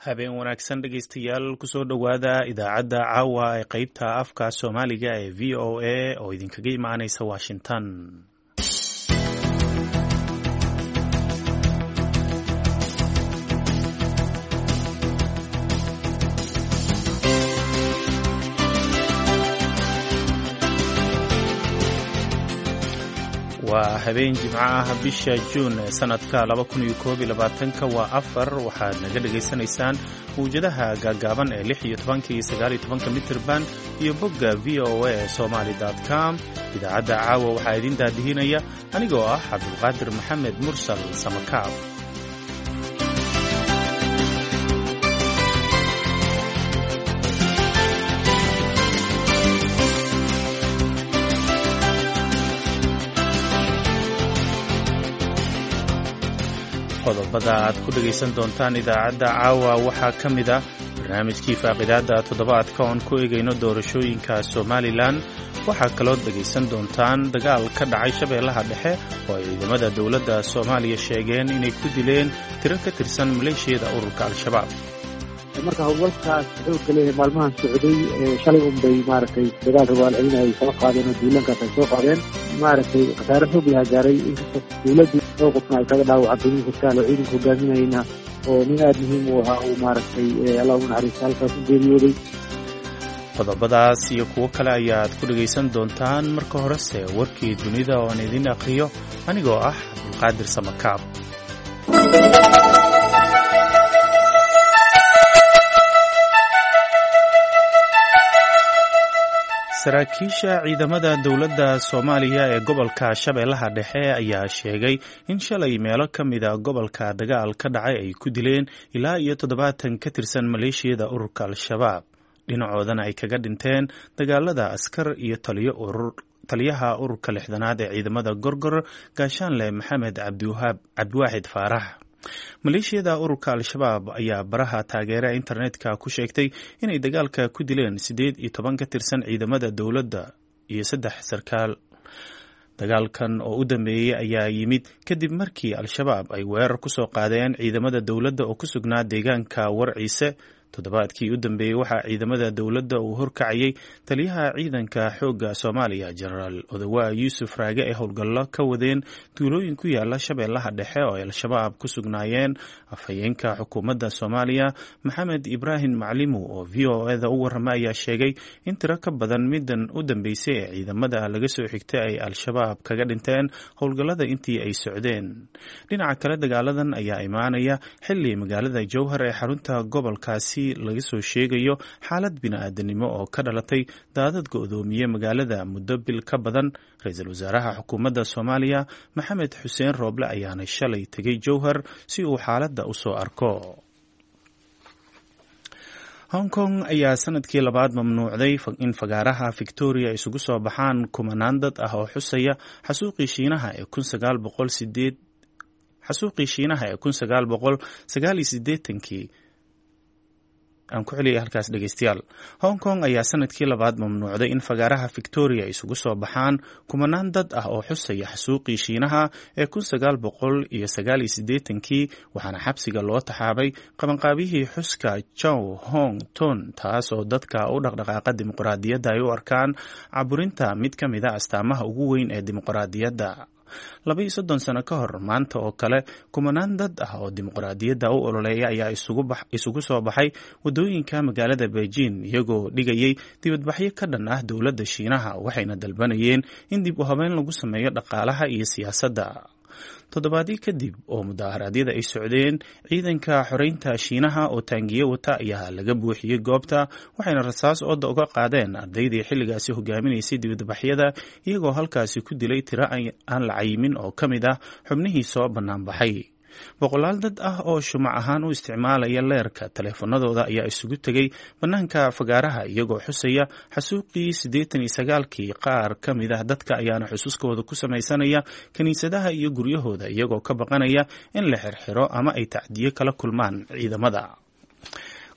habeen wanaagsan dhegaystayaal kusoo dhowaada idaacadda caawa ee qeybta afka soomaaliga ee v o a oo idinkaga imaanaysa washington. waa habeen jimco ah bisha juun sanadka 2021 waa 4 waxaad naga dhagaysanaysaan mawjadaha gaagaaban ee 16 iyo 19 mitirban iyo bogga VOA somali.com. idaacadda caawa waxaa idin daadihinaya anigoo ah cabdulqaadir maxamed mursal samakaab. qodobada aad ku dhegaysan doontaan idaacadda caawa waxaa ka mid ah barnaamijkii faaqidaada toddobaadka oon ku eegayno doorashooyinka somalilan. waxaa kaloo dhegaysan doontaan dagaal ka dhacay shabeellaha dhexe oo ay ciidamada dowladda soomaaliya sheegeen inay ku dileen tiro ka tirsan maleeshiyada ururka al-shabaab. marka howlgalkaas xoogga leeyahay maalmahan socday shalay unbay maaragtay dagaal rabaalcelin ay soo qaadeen oo duulankaas ay soo qaadeen maaragtay khasaare xoog laha gaaray inkastoo dowladdu oo qofna ay kaga dhaawacantay nin sarkaal oo ciidanka hogaaminayna oo nin aada muhiim u ahaa uu maaragtay allah ugu naxariista halkaas u geeriyooday. qodobadaas iyo kuwo kale ayaad ku dhegaysan doontaan. marka horese warkii dunida oo aan idin aqriyo anigoo ah cabdulqaadir samakaab. saraakiisha ciidamada dowladda soomaaliya ee gobolka shabeellaha dhexe ayaa sheegay in shalay meelo ka mida gobolka dagaal ka dhacay ay ku dileen ilaa iyo 70 ka tirsan maleeshiyada ururka al-shabaab. dhinacoodana ay kaga dhinteen dagaalada askar iyo taliyaha ururka 6aad ee ciidamada gorgor gaashaanle maxamed cabdiwaaxid faarax. maleeshiyada ururka al-shabaab ayaa baraha taageera internetka ku sheegtay inay dagaalka ku dileen 18 ka tirsan ciidamada dowladda iyo 3 sarkaal. dagaalkan oo u dambeeyey ayaa yimid kadib markii al-shabaab ay weerar ku soo qaadeen ciidamada dowladda oo ku sugnaa deegaanka warciise. toddobaadkii u dambeeyey waxaa ciidamada dowladda uu horkacayay taliyaha ciidanka xoogga soomaaliya jenaraal odawaa yuusuf raage ay howlgallo ka wadeen duulooyin ku yaala shabeellaha dhexe oo ay al-shabaab ku sugnaayeen. afhayeenka xukuumadda soomaaliya maxamed ibraahim maclimu oo v o eda u warrama ayaa sheegay in tiro ka badan midan u dambeysay ee ciidamada laga soo xigtay ay al-shabaab kaga dhinteen howlgallada intii ay socdeen. dhinaca kale dagaaladan ayaa imaanaya xilli magaalada jowhar ee xarunta gobolkaasi laga soo sheegayo xaalad bini-aadanimo oo ka dhalatay daadad go'doomiye magaalada muddo bil ka badan. ra-iisul wasaaraha xukuumadda soomaaliya maxamed xuseen rooble ayaana shalay tegay jowhar si uu xaaladda u soo arko. hong kong ayaa sanadkii labaad mamnuucday in fagaaraha victoria isugu soo baxaan kumanaan dad ah oo xusaya xasuuqii shiinaha ee 1989 aan ku celiyay halkaas dhegaystayaal. hong kong ayaa sanadkii labaad mamnuucday in fagaaraha victoria isugu soo baxaan kumanaan dad ah oo xusaya xasuuqii shiinaha ee 1989 waxaana xabsiga loo taxaabay qabanqaabiyihii xuska Chow Hong Ton, taas oo dadka u dhaqdhaqaaqa dimuqraadiyadda ay u arkaan caburinta mid ka mid a astaamaha ugu weyn ee dimuqraadiyadda. 32 sano ka hor maanta oo kale kumanaan dad ah oo dimuqraadiyadda u ololeeya ayaa isugu soo baxay waddooyinka magaalada Beijing iyagoo dhigayay dibadbaxyo ka dhan ah dowladda Shiinaha waxayna dalbanayeen in dib u habeyn lagu sameeyo dhaqaalaha iyo siyaasadda. toddobaadii kadib oo mudaharaadyada ay socdeen ciidanka xoreynta Shiinaha oo taangiye wata ayaa laga buuxiyey goobta waxayna rasaas ooda uga qaadeen ardaydii xilligaasi hogaaminaysay dibadbaxyada iyagoo halkaasi ku dilay tiro aan la cayimin oo ka mid ah xubnihii soo banaanbaxay. boqolaal dad ah oo shumac ahaan u isticmaalaya leerka taleefanadooda ayaa isugu tegay bannaanka fagaaraha iyagoo xusaya xasuuqii 89kii. qaar ka mid ah dadka ayaana xusuuskooda ku samaysanaya kiniisadaha iyo guryahooda iyagoo ka baqanaya in la xirxiro ama ay tacdiyo kala kulmaan ciidamada.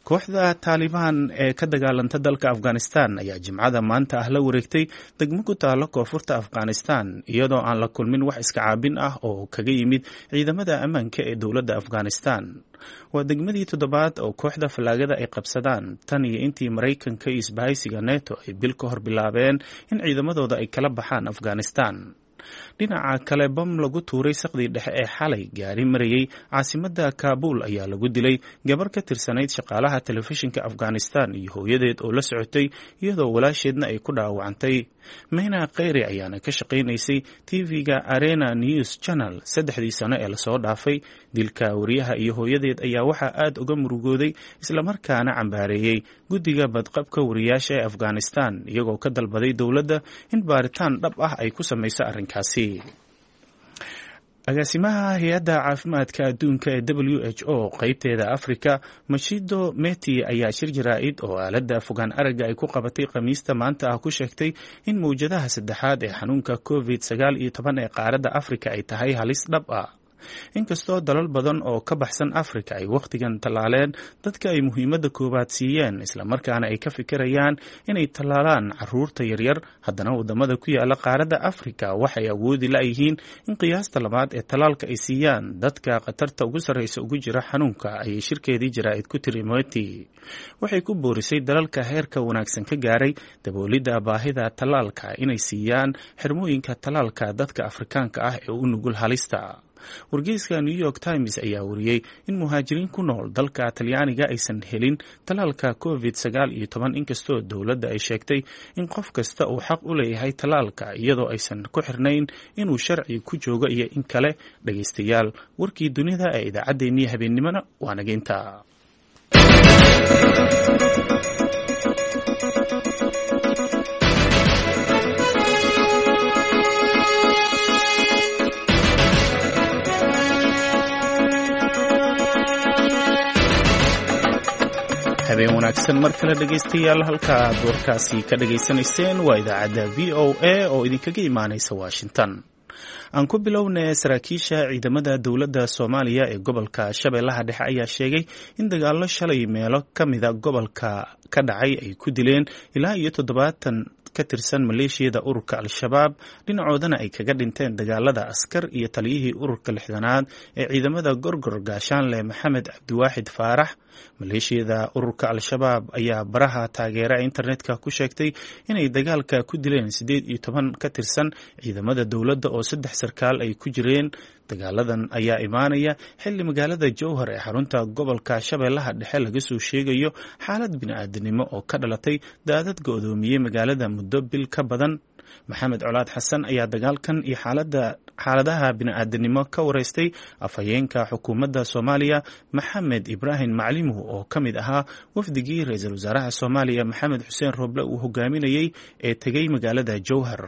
kooxda taalibaan ee ka dagaalanta dalka afghanistan ayaa jimcada maanta ah la wareegtay degmo ku taalo koonfurta afghanistan iyadoo aan la kulmin wax iska caabin ah oo kaga yimid ciidamada ammaanka ee dowladda afghanistan. waa degmadii toddobaad oo kooxda fallaagada ay qabsadaan tan iyo intii maraykanka iyo isbahaysiga neto ay bil ka hor bilaabeen in ciidamadooda ay kala baxaan afghanistan. dhinaca kale bam lagu tuuray saqdii dhexe ee xalay gaari marayay caasimadda kaabul ayaa lagu dilay gabar ka tirsanayd shaqaalaha telefishinka afghanistan iyo hooyadeed oo la socotay iyadoo walaasheedna ay ku dhaawacantay. mayna kheyri ayaana ka shaqaynaysay tv-ga arena news channel 3 sano ee lasoo dhaafay. dilka wariyaha iyo hooyadeed ayaa waxaa aad uga murugooday islamarkaana cambaareeyey guddiga badqabka wariyaasha ee afghanistan iyagoo ka dalbaday dowladda in baaritaan dhab ah ay ku samayso arrinkaasi. agaasimaha hay-adda caafimaadka adduunka ee WHO qaybteeda Afrika Mashido Meti ayaa shir jaraa'id oo aaladda fogaan aragga ay ku qabatay Khamiista maanta ah ku sheegtay in mowjadaha saddexaad ee xanuunka COVID-19 ee qaaradda Afrika ay tahay halis dhab ah. inkastoo dalal badan oo ka baxsan Afrika ay wakhtigan tallaaleen dadka ay muhiimadda koowaad siiyeen islamarkaana ay ka fikirayaan inay tallaalaan caruurta yaryar, haddana wadamada ku yaala qaaradda Afrika waxay awoodi la'yihiin in qiyaasta labaad ee tallaalka ay siiyaan dadka khatarta ugu sarreysa ugu jira xanuunka, ayay shirkeedii jaraa'id ku tiri Meti. waxay ku boorisay dalalka heerka wanaagsan ka gaaray daboolidda baahida tallaalka inay siiyaan xirmooyinka tallaalka dadka Afrikaanka ah ee u nugul halista. wargeyska New York Times ayaa wariyey in muhaajiriin ku nool dalka Talyaaniga aysan helin tallaalka COVID-19 inkastoo dowladda ay sheegtay in qof kasta uu xaq u leeyahay tallaalka iyadoo aysan ku xirnayn inuu sharci ku joogo iyo in kale. dhageystayaal, warkii dunida ee idaacaddeenii habeennimona waa naga intaa. habeen wanaagsan mar kale dhegaystayaal, halka aad warkaasi ka dhagaysanayseen waa idaacadda VOA oo idinkaga imaanaysa Washington. aan ku bilownay saraakiisha ciidamada dowladda Soomaaliya ee gobolka Shabeellaha Dhexe ayaa sheegay in dagaallo shalay meelo ka mida gobolka ka dhacay ay ku dileen ilaa iyo 70 ka tirsan maleeshiyada ururka Al-Shabaab, dhinacoodana ay kaga dhinteen dagaalada askar iyo taliyihii ururka 6aad ee ciidamada Gorgor Gaashaanle Maxamed Cabdiwaaxid Faarax. maleeshiyada ururka Al-Shabaab ayaa baraha taageera internetka ku sheegtay inay dagaalka ku dileen 18 ka tirsan ciidamada dowladda oo 3 sarkaal ay ku jireen. dagaaladan ayaa imaanaya xilli magaalada Jowhar ee xarunta gobolka Shabeellaha Dhexe laga soo sheegayo xaalad bini'aadanimo oo ka dhalatay daadad go'doomiyey magaalada muddo bil ka badan. maxamed colaad xasan ayaa dagaalkan iyo xaaladaha bini'aadanimo ka wareystay afhayeenka xukuumadda Soomaaliya Maxamed Ibraahim Maclimuhu oo ka mid ahaa wafdigii ra'iisul wasaaraha Soomaaliya Maxamed Xuseen Roble uu hogaaminayay ee tegay magaalada Jowhar.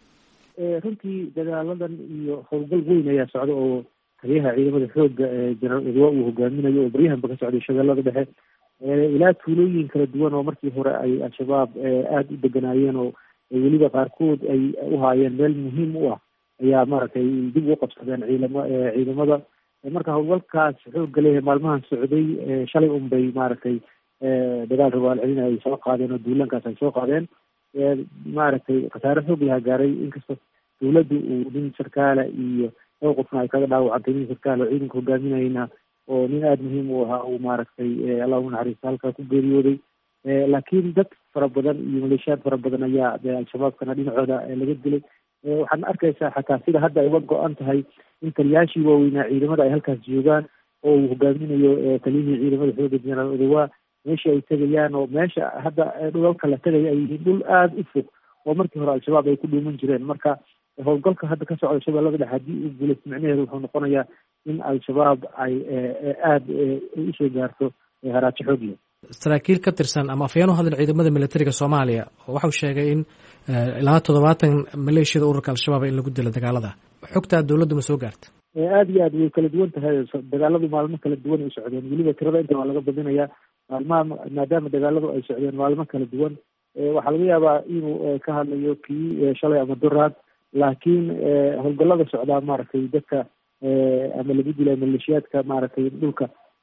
runtii dagaaladan iyo howlgal weyn ayaa socda oo taliyaha ciidamada xoogga General Edwa uu hogaaminayo oo baryahanba ka socday Shabeellada Dhexe ilaa tuulooyin kala duwan oo markii hore ay Al-Shabaab aad u deganaayeen oo weliba qaarkood ay u haayeen meel muhiim u ah ayaa maaragtay dib u qabsadeen ciidamada. marka howlgalkaas xoogga leeyahay maalmahan socday shalay unbay maaragtay dagaal rabaal celin ay soo qaadeen oo duulankaas ay soo qaadeen. maaragtay khasaare xoog laha gaaray, inkastoo dowladdu uu nin sarkaala iyo dhowr qofna ay kaga dhaawacantay. nin sarkaal oo ciidanka hogaaminayna oo nin aada muhiim u ahaa uu maaragtay allah u naxariista halkaa ku geeriyooday. laakiin dad fara badan iyo maleeshiyaad fara badan ayaa Al-Shabaabkana dhinacooda laga dilay. waxaad arkaysaa xataa sida hadda ay uga go-an tahay in taliyaashii waaweynaa ciidamada ay halkaas joogaan oo uu hogaaminayo taliyihii ciidamada xoogga General Edwa meesha ay tegayaan, oo meesha hadda dhulalka la tegaya ay yihiin dhul aada u fog oo markii hore Al-Shabaab ay ku dhuuman jireen. marka howlgalka hadda ka socda Shabeellada Dhexe haddii uu guulaysto micnaheedu wuxuu noqonayaa in Al-Shabaab ay aada usoo gaarto haraajo xoog leh. saraakiil ka tirsan ama afhayeen u hadal ciidamada militariga Soomaaliya waxau sheegay in ilaa 70 maleeshiyada ururka Al-Shabaab in lagu dilo dagaalada. xogta dowladdu ma soo gaarta? aada iyo aad way kala duwan tahay. dagaaladu maalmo kala duwan ay socdeen, weliba tirada inta waa laga badinayaa maalmaha maadaama dagaaladu ay socdeen maalmo kala duwan. waxaa laga yaabaa inuu ka hadlayo kii shalay ama duraad, laakiin howlgallada socdaa maaragtay dadka ama lagu dilay maleeshiyaadka maaragtay dhulka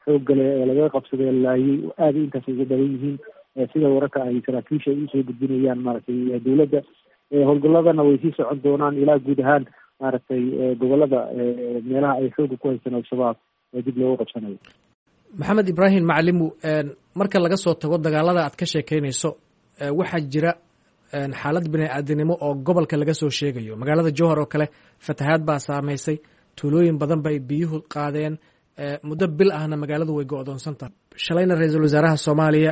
xooggale ee laga qabsaday laayay aada intaas ugu badan yihiin sida wararka ay saraakiisha ay usoo gudbinayaan maaragtay dowladda howlgalladana way sii socon doonaan ilaa guud ahaan maaragtay gobolada meelaha ay xooga ku haystaan al-shabaab ee dib loogu qabsanayo. maxamed ibraahim macalimu, marka laga soo tago dagaalada aad ka sheekeynayso, waxaa jira xaalad bini-aadinimo oo gobolka laga soo sheegayo. magaalada jowhar oo kale fatahaad baa saameysay, tuulooyin badan bay biyuhu qaadeen, muddo bil ahna magaaladu way go-doonsantahay. shalayna ra-iisul wasaaraha soomaaliya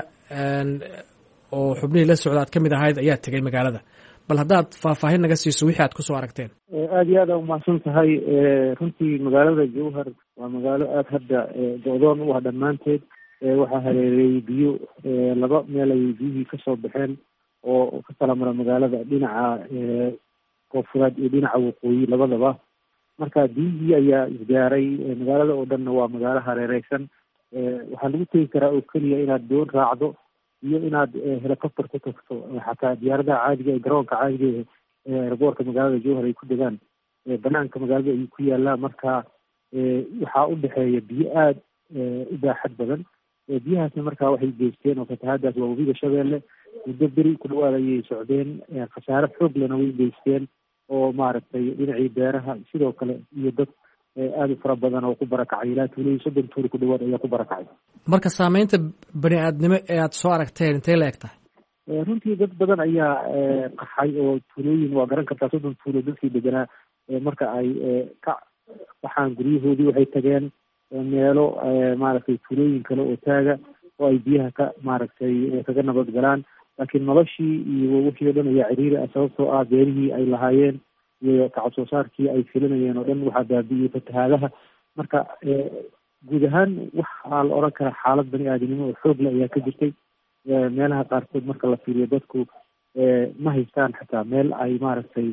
oo xubnihii la socda aad ka mid ahayd ayaa tegay magaalada. bal haddaad faahfaahin naga siiso wixii aad kusoo aragteen. aada iyo aada umahadsan tahay. runtii magaalada jowhar waa magaalo aada hadda go-doon u ah dhammaanteed. waxaa hareereeyey biyo, laba meel ayay biyihii kasoo baxeen oo ka kala mara magaalada dhinaca koonfureed iyo dhinaca waqooyi labadaba. marka biyihii ayaa isgaaray magaalada oo dhanna waa magaalo hareereysan. waxaa lagu tegi karaa oo keliya inaad doon raacdo iyo inaad helicopter ku tagto. xataa diyaaradaha caadiga ee garoonka caadiga ee airboortka magaalada jowhar ay ku degaan banaanka magaalada ayuu ku yaalaa. marka waxaa u dhexeeya biyo aada u baaxad badan. biyahaasna markaa waxay geysteen oo fatahaadaas waa webiga shabeelle, muddo beri ku dhawaad ayay socdeen. khasaare xoog lena way geysteen oo maaragtay dhinacii beeraha sidoo kale iyo dad aada u fara badan oo ku barakacay. ilaa tuulihii 30 tuuli ku dhawaad ayaa ku barakacay. marka saameynta bani-aadnimo ee aada soo aragteen intay la eg tahay? runtii dad badan ayaa qaxay oo tuulooyin, waa garan kartaa 30 tuulo dadkii deganaa marka ay ka waxaan guryahoodii waxay tageen meelo maaragtay tuulooyin kale oo taaga oo ay biyaha ka maaragtay kaga nabad galaan. laakiin noloshii iyo wixii o dhan ayaa ciriiri ah, sababtoo ah beerihii ay lahaayeen iyo kacab soo saarkii ay filanayeen oo dhan waxaa baabi'iyey fatahaadaha. marka guud ahaan waxaa la odhan karaa xaalad bani-aadinimo oo xoog leh ayaa ka jirtay. meelaha qaarkood marka la fiiriyo dadku ma haystaan xataa meel ay maaragtay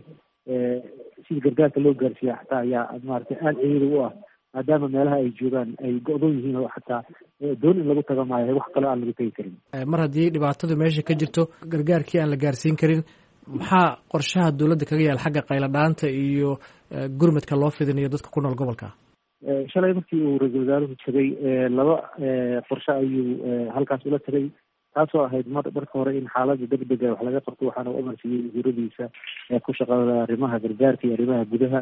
sida gargaarka loo gaarsiiya xataa ayaa maaragtay aada ciriiri u ah, maadaama meelaha ay joogaan ay go-doon yihiin oo xataa doon in lagu taga maayo wax kaloo aan lagu tegi karin. mar haddii dhibaatadu meesha ka jirto, gargaarkii aan la gaarsiin karin, maxaa qorshaha dowladda kaga yaal xagga qayladhaanta iyo gurmadka loo fidinayo dadka ku nool gobolka? shalay markii uu ra-iisul wasaaruhu tegay laba qorshe ayuu halkaas ula tegay, taasoo ahayd marka hore in xaaladda degdega wax laga qabto. waxaana u amarsiiyey wasiiradiisa ku shaqada arrimaha gargaarka iyo arrimaha gudaha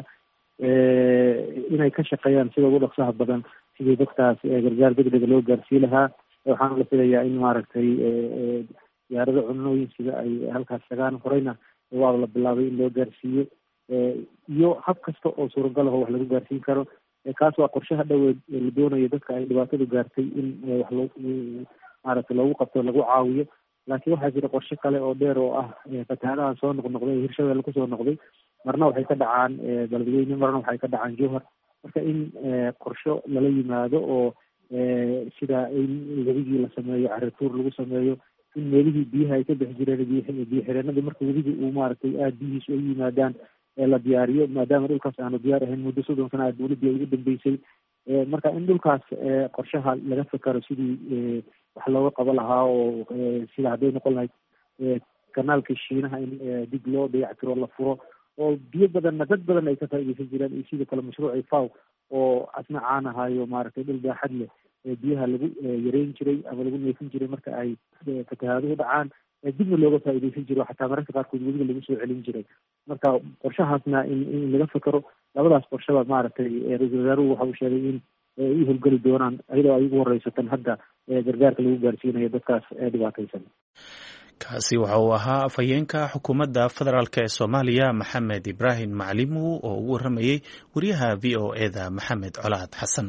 inay ka shaqeeyaan sida ugu dhaqsaha badan sidii dadkaas gargaar degdega loo gaarsii lahaa. waxaana la filayaa in maaragtay diyaarado cunooyin sida ay halkaas tagaan. horeyna waa la bilaabay in loo gaarsiiyo iyo hab kasta oo suuragal ah oo wax lagu gaarsiin karo. kaas waa qorshaha dhoweed la doonayo dadka ay dhibaatadu gaartay in wax maaragtay loogu qabto, lagu caawiyo. laakiin waxaa jira qorshe kale oo dheer oo ah fatahaadaha soo noqnoqday ee hirshabelle kusoo noqday. marna waxay ka dhacaan beledweyne, marna waxay ka dhacaan jowhar. marka in qorsho lala yimaado oo sida in webigii la sameeyo carituur lagu sameeyo, in meelihii biyaha ay ka bixi jireen biyo xireenadii marka webigii uu maaragtay aada biyihiisu ay yimaadaan la diyaariyo, maadaama dhulkaas aanu diyaar ahayn muddo 30 sana aad dowladii ay ugu dambeysay. marka in dhulkaas qorshaha laga fikaro sidii wax looga qabo lahaa oo sida hadday noqon lahayd kanaalka shiinaha in dib loo dayactiro la furo oo biyo badanna dad badan ay ka faaideysan jiraan, iyo sidoo kale mashruucii faw oo asna caan ahayo maaragtay dhul baaxad leh biyaha lagu yareyn jiray ama lagu neefin jiray marka ay fatahaaduhu dhacaan, dibna looga faaideysan jiro, xataa mararka qaarkood webiga lagu soo celin jiray. marka qorshahaasna in laga fikero. labadaas qorshaba maaragtay ra-iisul wasaaruhu waxa uu sheegay in ay howlgeli doonaan iyadoo ay ugu horeysatan hadda gargaarka lagu gaarsiinayo dadkaas dhibaataysan. kaasi waxa uu ahaa afhayeenka xukuumadda federaalk ee soomaaliya maxamed ibraahim macalimu oo ugu waramayey wariyaha v o eda maxamed colaad xasan.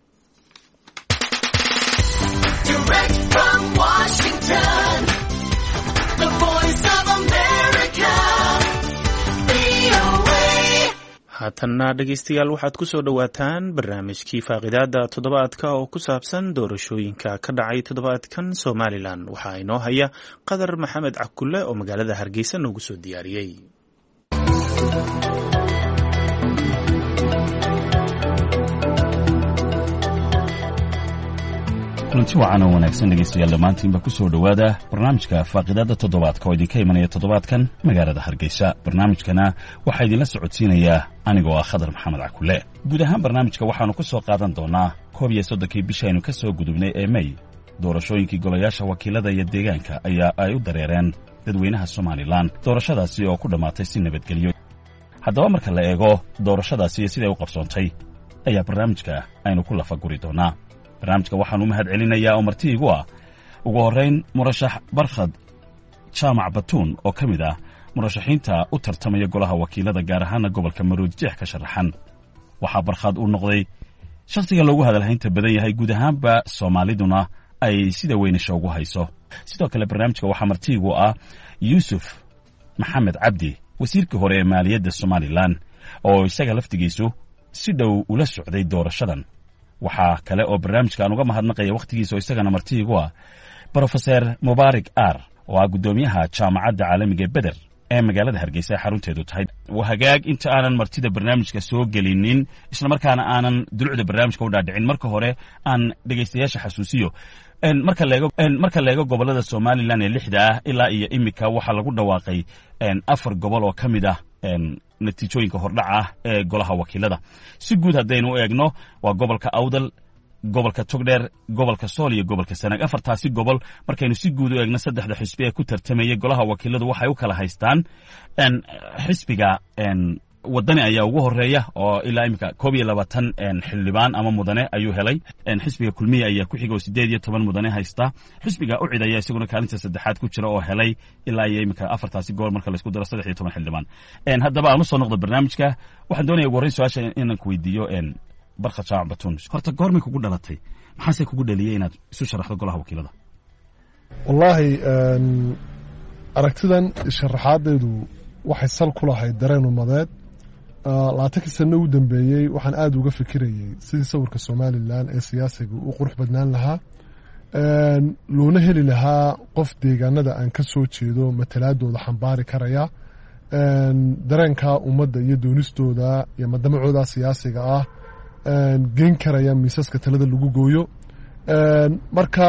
haatanna dhegeystayaal waxaad ku soo dhowaataan barnaamijkii faaqidaada toddobaadka oo ku saabsan doorashooyinka ka dhacay toddobaadkan somalilan. waxaa inoo haya qadar maxamed cakulle oo magaalada hargeysa noogu soo diyaariyey. runti wacan oo wanaagsan dhegaystayaal dhammaantiinba ku soo dhowaada barnaamijka faaqidaadda toddobaadka oo idinka imanaya toddobaadkan magaalada hargeysa. barnaamijkana waxaa idinla socodsiinayaa anigoo ah khadar maxamed cakule. guud ahaan barnaamijka waxaannu ku soo qaadan doonnaa 31 bishaynu ka soo gudubnay ee May. doorashooyinkii golayaasha wakiilada iyo deegaanka ayaa ay u dareereen dadweynaha Somaliland, doorashadaasi oo ku dhammaatay si nabadgelyo. haddaba marka la eego doorashadaasi siday u qabsoontay ayaa barnaamijka aynu ku lafaguri doonaa. barnaamijka waxaan u mahad celinayaa oo marti igu ah ugu horrayn murashax Barkhad Jaamac Batuun oo ka mid ah murashaxiinta u tartamaya golaha wakiilada gaar ahaana gobolka Maroodijeex ka sharaxan. waxaa Barkhad uu noqday shakhsiga loogu hadalhaynta badan yahay guud ahaanba Soomaaliduna ay sida weynisha ugu hayso. sidoo kale barnaamijka waxaa marti igu ah Yuusuf Maxamed Cabdi, wasiirkii hore ee maaliyadda Somaliland, oo isaga laftigiisu si dhow ula socday doorashadan. waxaa kale oo barnaamijka aan uga mahadnaqaya wakhtigiisa oo isagana marti igu ah Professor Mubaarak Aar, oo ah guddoomiyaha jaamacadda caalamiga ee Beder ee magaalada Hargeysa xarunteedu tahay. hagaag inta aanan martida barnaamijka soo gelinin isla markaana aanan dulucda barnaamijka u dhaadhicin, marka hore aan dhegaystayaasha xasuusiyo marka la eego gobolada Somaliland ee 6 ah ilaa iyo imika waxaa lagu dhawaaqay 4 gobol oo ka mid ah natiijooyinka hordhaca ah ee golaha wakiilada. si guud haddaynu u eegno waa gobolka Awdal, gobolka Togdheer, gobolka Sool iyo gobolka Sanaag. 4taasi gobol markaynu si guud u eegno 3 xisbi ee ku tartamayay golaha wakiiladu waxay u kala haystaan xisbiga wadani ayaa ugu horeeya oo ilaa imika 22 xildhibaan ama mudane ayuu helay. xisbiga Kulmiye ayaa ku xiga oo 18 mudane haysta. xisbiga Ucid ayaa isaguna kaalinta saddexaad ku jira oo helay ilaa iyo imika 4taasi gobol marka la isku daro 13 xildhibaan. haddaba aan u soo noqdo barnaamijka, waxaan doonayaa ugu horreyn su'aasha inaan ku weydiiyo Barkhad Jaamac Batuun, horta goormay kugu dhalatay, maxaase kugu dhaliyay inaad isu sharaxdo golaha wakiilada? wallaahi aragtidan sharaxaadeedu waxay sal ku lahayd dareen umadeed. 20 sano u dambeeyey waxaan aad uga fikirayay sidii sawirka Somaliland ee siyaasiga u qurux badnaan lahaa, loona heli lahaa qof deegaanada aan ka soo jeedo matalaadooda xambaari karaya, dareenka ummadda iyo doonistooda iyo madamacooda siyaasiga ah geyn karaya miisaska talada lagu gooyo. marka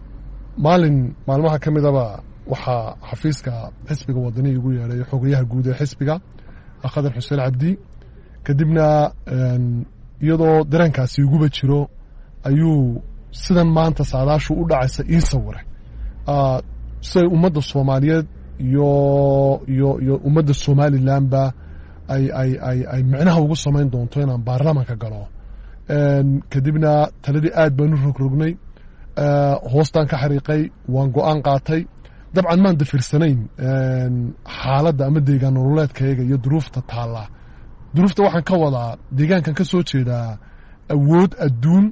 maalmaha ka midaba waxaa xafiiska xisbiga wadani igu yeedhay xogayaha guud ee xisbiga Khadar Xuseen Cabdi. kadibna iyadoo dareenkaasi uguba jiro ayuu sidan maanta saadaashu u dhacaysa ii sawiray siday ummadda Soomaaliyeed iyo ummadda Somalilandba ay micnaha ugu samayn doonto inaan baarlamaanka galo. kadibna taladii aad baan u rogrognay, hoostaan ka xariiqay, waan go'aan qaatay. dabcan maan dafirsanayn xaaladda ama deegaan nololeedkayga iyo duruufta taalla. duruufta waxaan ka wadaa deegaankan ka soo jeedaa awood adduun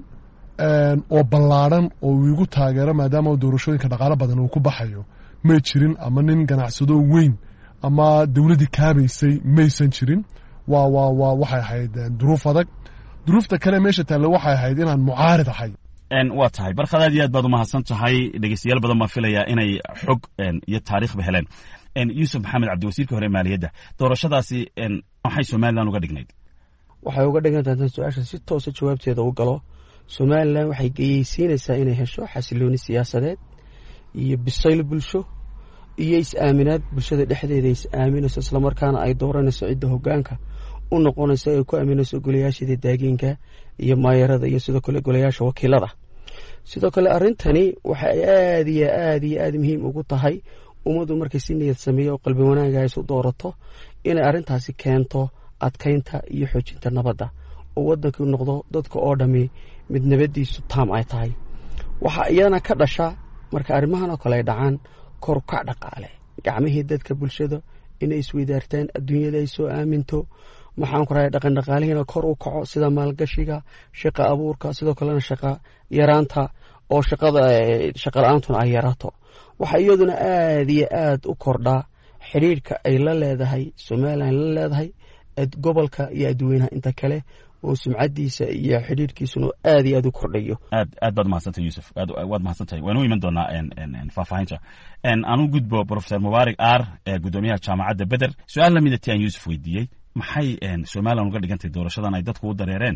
oo ballaadhan oo uu igu taageero maadaama doorashooyinka dhaqaalo badan uu ku baxayo may jirin, ama nin ganacsado weyn ama dawladdii kaabaysay maysan jirin. waxay ahayd duruuf adag. duruufta kale meesha taalla waxay ahayd inaan mucaarid ahay. waa tahay Barkhad, aad iyo aad baad u mahadsan tahay. dhegaystayaal badan baan filayaa inay xog iyo taariikhba heleen. Yuusuf Maxamed Cabdi, wasiirkii hore maaliyadda, doorashadaasi maxay Somaliland uga dhignayd? waxay uga dhigan tahay su-aasha si toosa jawaabteeda u galo. Somaliland waxay geyeysiinaysaa inay hesho xasilooni siyaasadeed iyo bisayl bulsho iyo is-aaminaad bulshada dhexdeeda is-aaminayso, islamarkaana ay dooranayso cidda hoggaanka u noqonayso ay ku aaminayso golayaashada daagiinka iyo maayarada iyo sidoo kale golayaasha wakiilada. sidoo kale arrintani waxay aad iyo aad muhiim ugu tahay ummaddu markay si niyad sameeyo oo qalbi wanaag ay isu doorato inay arrintaasi keento adkaynta iyo xoojinta nabadda oo waddanku noqdo dadka oo dhami mid nabadiisu taam ay tahay. waxaa iyana ka dhasha marka arrimahan oo kale ay dhacaan kor u kac dhaqaale, gacmihii dadka bulshada inay isweydaartaan, adduunyada ay soo aaminto, maxaan ku rahay dhaqan dhaqaalihiina kor u kaco sida maalgashiga, shaqo abuurka, sidoo kalena shaqo yaraanta oo shaqa la-aantuna ay yaraato. waxaa iyaduna aad iyo aad u kordhaa xidhiirhka ay la leedahay Somaliland la leedahay gobolka iyo adduweynaha inta kale oo sumcadiisa iyo xidhiirkiisuna aad iyo aad u kordhayo. aad baad mahadsantahay Yuusuf, waad mahadsantahay. waan u iman doonaa faahfaahinta. aan u gudbo Professor Mubaarak Aar, guddoomiyaha jaamacadda Beder. su-aal lamida tii aan Yuusuf weydiiyey, maxay Somaliland uga dhigantay doorashadan ay dadku u dareereen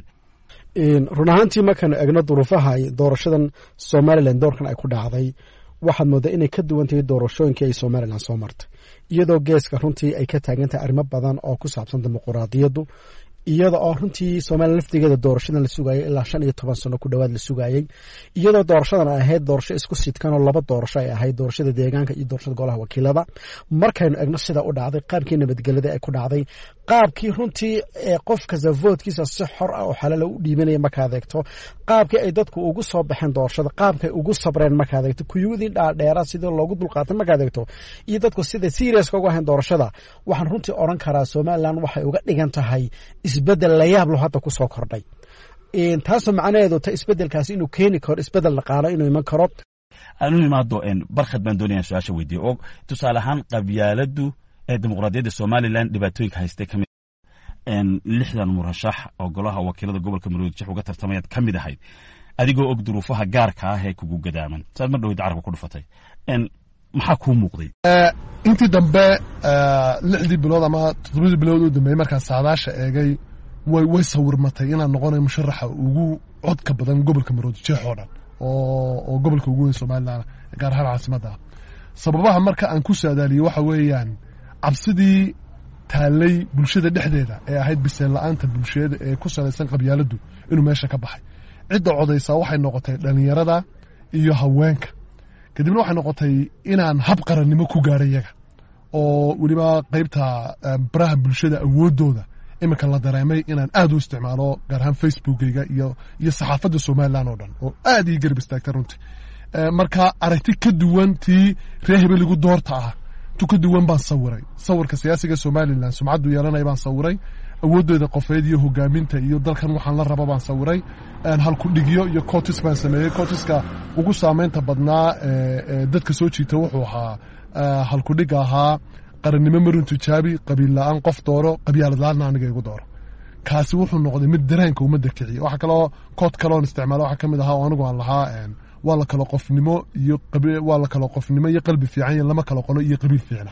run ahaantii markaanu egno duruufaha doorashadan somalilan doorkan ay ku dhacday waxaad moodaa inay ka duwan tahay doorashooyinkii ay somalilan soo martay iyadoo geeska runtii ay ka taagan tahay arrimo badan oo ku saabsan dimuquraadiyaddu iyada oo runtii Soomaaliya laftigeeda doorashadan la sugayay ilaa 15 sano ku dhawaad la sugayay iyadoo doorashadan ay ahayd doorasho isku sidkan oo laba doorasho ay ahayd doorashada deegaanka iyo doorashada golaha wakiilada markaynu egno sida u dhacday qaabkii nabadgelyada ay ku dhacday qaabkii runtii qofka votekiisa si xor ah oo xalal u dhiibanaya marka adeegto qaabkii ay dadku ugu soo baxeen doorashada qaabkay ugu sabreen marka adeegto kuyuudii dheera sida loogu dulqaatay marka adeegto iyo dadku sida serious uga ahayn doorashada waxaan runtii oran karaa Soomaaliland waxay uga dhigan tahay isbedel la yaab leh hadda ku soo kordhay taasoo macnaheedu ta isbedelkaasi inuu keeni karo isbedel dhaqaale inuu iman karo aanu imaado barkhad baan doonaya su'aasha weydiiyo oo tusaale ahaan qabyaaladu ee dimuqraadiyadda Soomaaliland dhibaatooyinka haystay kamid 60 murashax oo golaha wakiilada gobolka Maroodijeex uga tartamayad kamid ahayd adigoo og duruufaha gaarka ah ee kugu gadaaman saad mar dhawid carabka ku dhufatay maxaa ku muuqday intii dambe 6 bilood ama 7 bilood u dambeeyay markaan saadaasha eegay way sawirmatay inaan noqonayo musharaxa ugu codka badan gobolka Maroodijeex oo dhan oo gobolka ugu weyn Soomaaliland gaar ahaan caasimadda sababaha marka aan ku saadaaliyay waxa weeyaan cabsidii taalay bulshada dhexdeeda ee ahayd biseen la'aanta bulshada ee ku salaysan qabyaaladu inuu meesha ka baxay cidda codaysa waxay noqotay dhalinyarada iyo haweenka kadibna waxay noqotay inaan hab qarannimo ku gaaray iyaga oo waliba qaybta baraha bulshada awoodooda imika la dareemay inaan aad u isticmaalo gaar ahaan facebookayga iyo saxaafadda Soomaaliland oo dhan oo aad ii garab istaagtay runtii marka aragti ka duwan tii reer hebeligu doorta ah ka duwan baan sawiray sawirka siyaasiga Soomaaliland sumcadu yeelanay baan sawiray awoodooda qofeed iyo hogaaminta iyo dalkan waxaan la raba baan sawiray hal ku dhigyo iyo coaches baan sameeyay coacheska ugu saameynta badnaa dadka soo jiita wuxuu ahaa hal ku dhig ahaa qarannimo maruntu jaabi qabiil la'aan qof dooro qabyaalad la'aan aniga igu dooro kaasi wuxuu noqday mid dareenka umada kiciyo waxa kale oo kood kale oo isticmaalo waxa kamid ahaa oo anigu aan lahaa waa la kala qofnimo iyo qalbi fiican iyo lama kala qolo iyo qabiil fiicna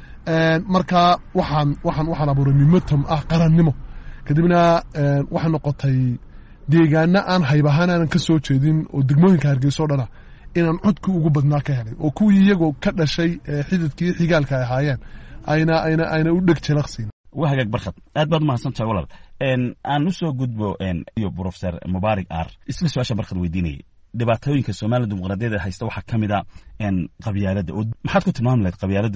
marka waxaan abuuray momentum ah qarannimo kadibna waxa noqotay deegaana aan haybahaan aan ka soo jeedin oo degmooyinka Hargeysa dhana inaan codku ugu badnaa ka helay oo kuwii iyagoo ka dhashay xididkii xigaalka ay ahaayeen ayna u dheg jalaqsiin wahagaag barkhad aad baad mahadsantahay walaal aan u soo gudbo iyo professor Mubaarak Ar isla su'aasha barkhad weydiinayay dhibaatooyinka Soomaaliland dimuqraadiyadda haysta waxa kamid ah qabyaalada oo maxaad ku tilmaami lahayd qabyaalada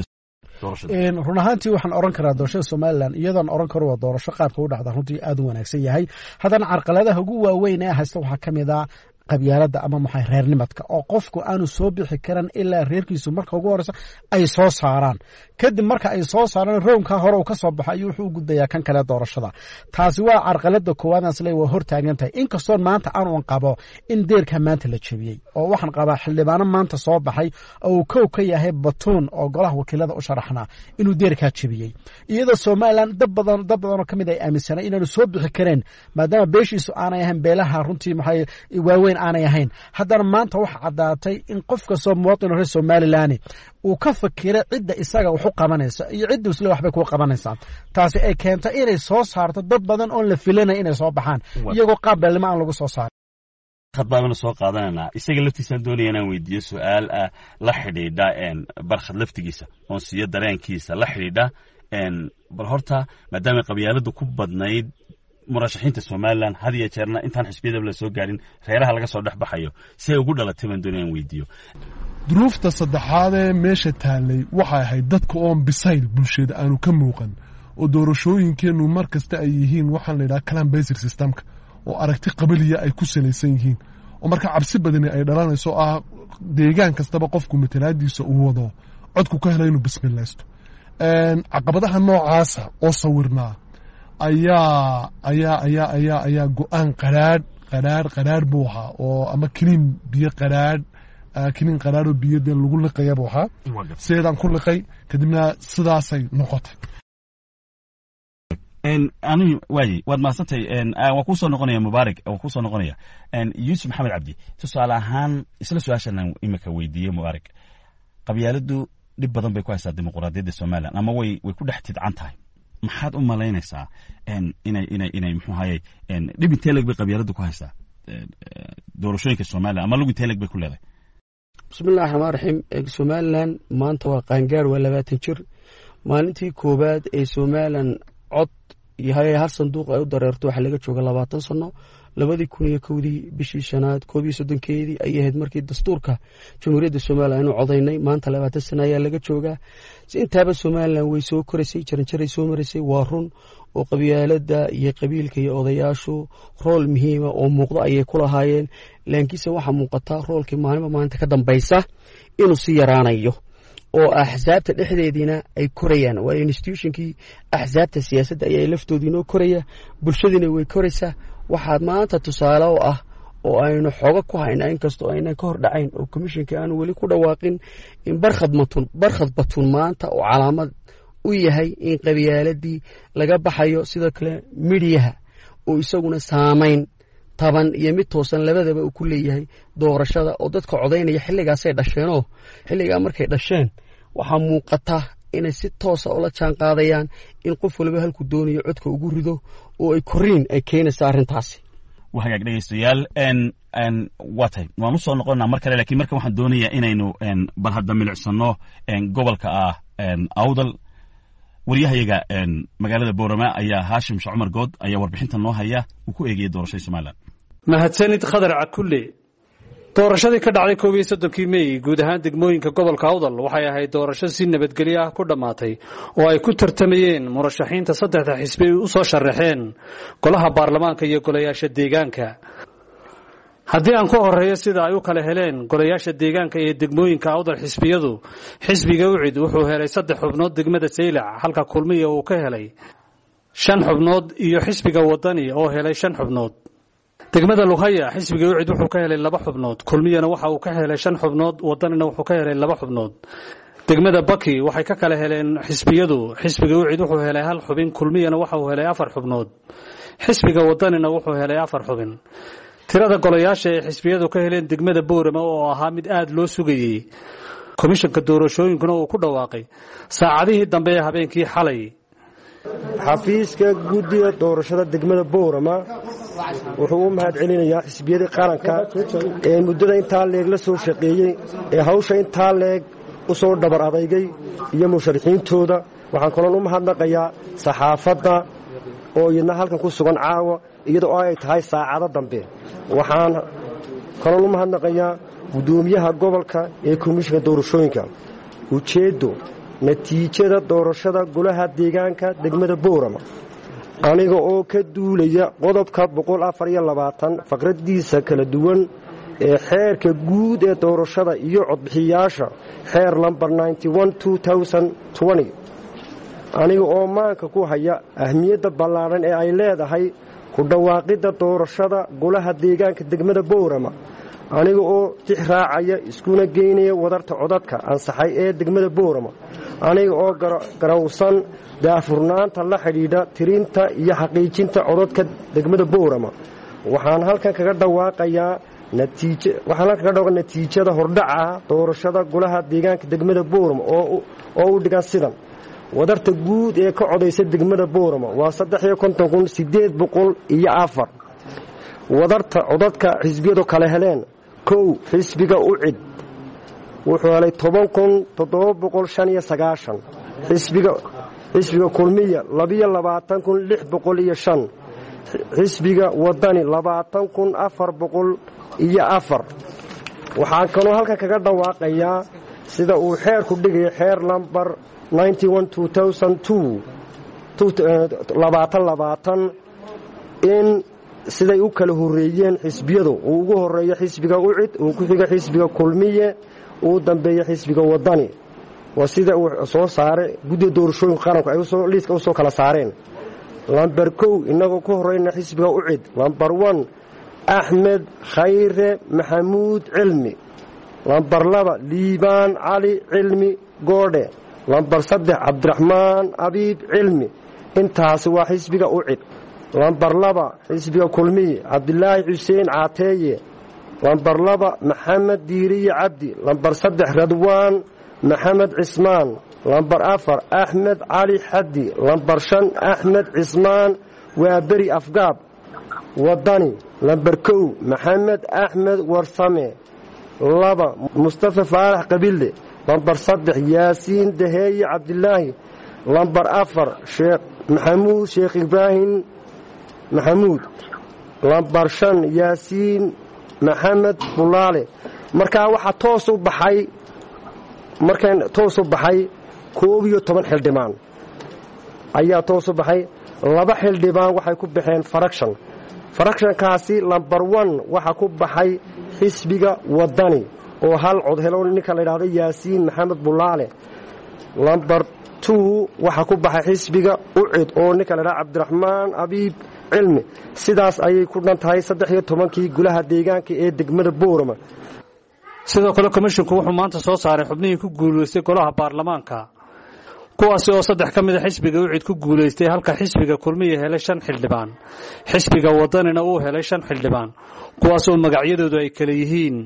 run ahaantii waxaan oran karaa doorashada Soomaaliland iyadoon oran karo waa doorasho qaabka u dhacda runtii aad u wanaagsan yahay haddana carqaladaha ugu waaweyn ee haysta waxa kamid ah qabyaalada ama maxay reernimadka oo qofku aanu soo bixi karan ilaa reerkiisu marka ugu horeysa ay soo saaraan kadib marka ay soo saaraan roonka hore uu ka soo baxay wuxuu u gudbayaa kan kale doorashada taasi waa carqalada koowaad asla waa hor taagan tahay inkastoo maanta aan qabo in deerka maanta la jabiyay oo waxaan qabaa xildhibaano maanta soo baxay oo koow ka yahay Batuun oo golaha wakiilada u sharaxna inuu deerka jabiyay iyadoo Soomaaliland dad badan oo kamid ay aaminsanay inaanu soo bixi kareen maadaama beeshiisu aanay ahayn beelaha runtii maxay waaweyn aanay ahayn haddana maanta waxa cadaatay in qofka soo muwaadin reer Soomaaliland uu ka fakiro cidda isaga wuxuu qabanaysa iyo cidda isla waxba ku qabanaysa taasi ay keento inay soo saarto dad badan oo la filanay inay soo baxaan iyagoo qaabelnimo aan lagu soo saarin khadbaabana soo qaadanayna isaga laftiisa doonaya inaan weydiiyo su'aal la xidhiidha barkhad laftigiisa oo siya dareenkiisa la xidhiidha bal horta maadaama qabyaaladu ku badnayd murashaxiinta Soomaaliland had iyo jeerna intaan xisbiyada la soo gaarin reeraha laga soo dhaxbaxayo si ay ugu dhalatay baan doonayaan weydiiyo duruufta saddexaad ee meesha taalay waxay ahayd dadka oo bisayl bulshada aanu ka muuqan oo doorashooyinkeenu markasta ay yihiin waxaan leeyahay clan based systemka oo aragti qabiliya ay ku salaysan yihiin oo marka cabsi badan ay dhalanayso ah deegaan kastaba qofku matalaadiisa uu wado codku ka helay inuu bismilaysto caqabadaha noocaasa oo sawirnaa ayaa go'aan qaraar buu ahaa oo ama kiniin biyo qaraar kiniin qaraar oo biyo dee lagu liqaya buu ahaa sideedaan ku liqay kadibna sidaasay noqotay ani waad maasantay waa ku soo noqonaya Mubaarak waa ku soo noqonaya Yuusuf Maxamed Cabdi tusaale ahaan isla su'aashan imika weydiiyay Mubaarak qabyaaladu dib badan bay ku haysaa dimuqraadiyadda Soomaaliland ama way ku dhex tidcan tahay maxaad u malaynaysaa inay muxuu ahaye dhib intee leeg bay qabyaaladda ku haysaa doorashooyinka somalilan ama lug intee leeg bay ku leedahay? bismillahi raxmaan raxiim. somalilan maanta waa qaangaar, waa 20 jir. maalintii koowaad ee somalilan cod iyo hal sanduuq ay u dareerto waxaa laga jooga 20 sano. 2001 bishii shanaad 31 ayay ahayd markii dastuurka jamhuuriyadda somalilan inuu codaynay. maanta 20 sano ayaa laga joogaa. intaaba somalilan way soo koraysay, jaranjaray soo maraysay. waa run oo qabyaaladda iyo qabiilka iyo odayaashu rool muhiima oo muuqdo ayay ku lahaayeen, laakiinse waxaa muuqata roolkii maalinta ka dambaysa inuu si yaraanayo oo axsaabta dhexdeediina ay korayaan. waa institutionkii axsaabta siyaasadda ayaa laftoodiinoo koraya, bulshadiina way koraysaa. waxaad maanta tusaale u ah oo aynu xooga ku hayna inkastoo aynan ka hor dhacayn oo komishinka aanu weli ku dhawaaqin in barkhad batun maanta oo calaamad u yahay in qabyaaladii laga baxayo. sidoo kale midiyaha oo isaguna saamayn taban iyo mid toosan labadaba uu ku leeyahay doorashada oo dadka codaynaya xilligaasay dhasheenoo xilligaa markay dhasheen waxaa muuqata inay si toosa ula jaan qaadayaan in qof waliba halku doonayo codka ugu rido oo ay koriin ay keenaysa arrintaasi. waa hagaag dhegaystayaal waa tahay waan u soo noqonnaa mar kale, laakiin markan waxaan doonayaa inaynu bal hadda milicsano gobolka awdal. waryahayaga magaalada boorama ayaa haashim sheekh cumar good ayaa warbixinta noo haya uu ku eegayay doorashada somalilan. mahadsanid khadar cakulle. doorashadii ka dhacday 31 May guud ahaan degmooyinka gobolka awdal waxay ahayd doorasho si nabadgelyo ah ku dhammaatay oo ay ku tartamayeen murashaxiinta 3 xisbi u soo sharaxeen golaha baarlamaanka iyo golayaasha deegaanka. haddii aan ku horeeyo sida ay u kala heleen golayaasha deegaanka ee degmooyinka awdal xisbiyadu, xisbiga ucid wuxuu helay 3 xubnood degmada Saylac, halka kulmiya uu ka helay 5 xubnood iyo xisbiga wadani oo helay 5 xubnood. degmada Lughaya xisbiga ucid wuxuu ka helay 2 xubnood, kulmiyana waxa uu ka helay 5 xubnood, wadanina wuxuu ka helay 2 xubnood. degmada Baki waxay ka kala heleen xisbiyadu, xisbiga ucid wuxuu helay 1 xubin, kulmiyana waxa uu helay 4 xubnood, xisbiga wadanina wuxuu helay 4 xubin. tirada golayaasha ee xisbiyadu ka heleen degmada Boorama oo ahaa mid aad loo sugayay, komishanka doorashooyinkuna uu ku dhawaaqay saacadihii dambe ee habeenkii xalay. xafiiska guddiga doorashada degmada Boorama wuxuu u mahadcelinayaa xisbiyada qaranka ee muddada intaa leeg la soo shaqeeyay ee hawsha intaa leeg u soo dhabar adeygay iyo musharaxiintooda. waxaan kaloo u mahadnaqayaa saxaafadda oo iyadna halkan ku sugan caawa iyadoo ay tahay saacado dambe. waxaan kaloo u mahadnaqayaa gudoomiyaha gobolka ee komishanka doorashooyinka. ujeeddo natiijada doorashada golaha deegaanka degmada Boorama aniga oo ka duulaya qodobka 124 faqradiisa kala duwan ee xeerka guud ee doorashada iyo codbixiyaasha xeer lambar 91/2020 aniga oo maanka ku haya ahmiyadda ballaaran ee ay leedahay ku dhawaaqidda doorashada golaha deegaanka degmada Boorama aniga oo tix raacaya iskuna geynaya wadarta codadka ansaxay ee degmada Boorama aniga oo garawsan daafurnaanta la xidhiidha tirinta iyo xaqiijinta codadka degmada Boorama. waxaan halkan kaga dhawaaqayaa natiijada hordhaca doorashada golaha deegaanka degmada Boorama oo u dhigan sidan: wadarta guud ee ka codaysa degmada Boorama waa 53,804. wadarta codadka xisbiyadu kala heleen: 1 xisbiga ucid wuxuu helay 10,795. xisbiga kulmiya 22,605. xisbiga wadani 20,404. waxaan kaloo halkan kaga dhawaaqayaa sida uu xeerku dhigay xeer lambar 91/2020 in siday u kala horeeyeen xisbiyadu uu ugu horeeyo xisbiga ucid, uu ku xiga xisbiga kulmiye, uu dambeeyo xisbiga wadani. waa sida uu soo saaray guddiga doorashooyinka qaranku ay liiska u soo kala saareen. lambar 1 inagoo ku horeyna xisbiga ucid: lambar 1 axmed khayre maxamuud cilmi, lambar 2 liibaan cali cilmi goodhe, lambar 3 cabdiraxmaan abiib cilmi. intaasi waa xisbiga ucid. lambar 2 xisbiga kulmiye cabdilaahi xuseen caateeye, lambar 2 maxamed diiriye cabdi, lambar 3 radwaan maxamed cismaan lambar 4 axmed cali xaddi lambar 5 axmed cismaan waa beri afgaab wadani lambar 1 maxamed axmed warsame 2 mustafa faarax qabille lambar 3 yaasiin daheeye cabdilaahi lambar 4 sheekh maxamuud sheekh ibraahim maxamuud lambar 5 yaasiin maxamed bulaale markaa waxaa toos u baxay 12 xildhibaan ayaa toos u baxay 2 xildhibaan waxay ku baxeen farakshankaasi lambar 1 waxaa ku baxay xisbiga wadani oo hal cod helo ninka la yidhaahdo yaasiin maxamed bulaale lambar 2 waxaa ku baxay xisbiga ucid oo ninka la yidhahdo cabdiraxmaan abiib cilmi sidaas ayay ku dhan tahay 13kii golaha deegaanka ee degmada boorama sidoo kale komishinku wuxuu maanta soo saaray xubnihii ku guulaystay golaha baarlamaanka kuwaasi oo 3 ka mid ah xisbiga ucid ku guulaystay halka xisbiga kulmiye helay 5 xildhibaan xisbiga wadanina uu helay 5 xildhibaan kuwaas oo magacyadoodu ay kala yihiin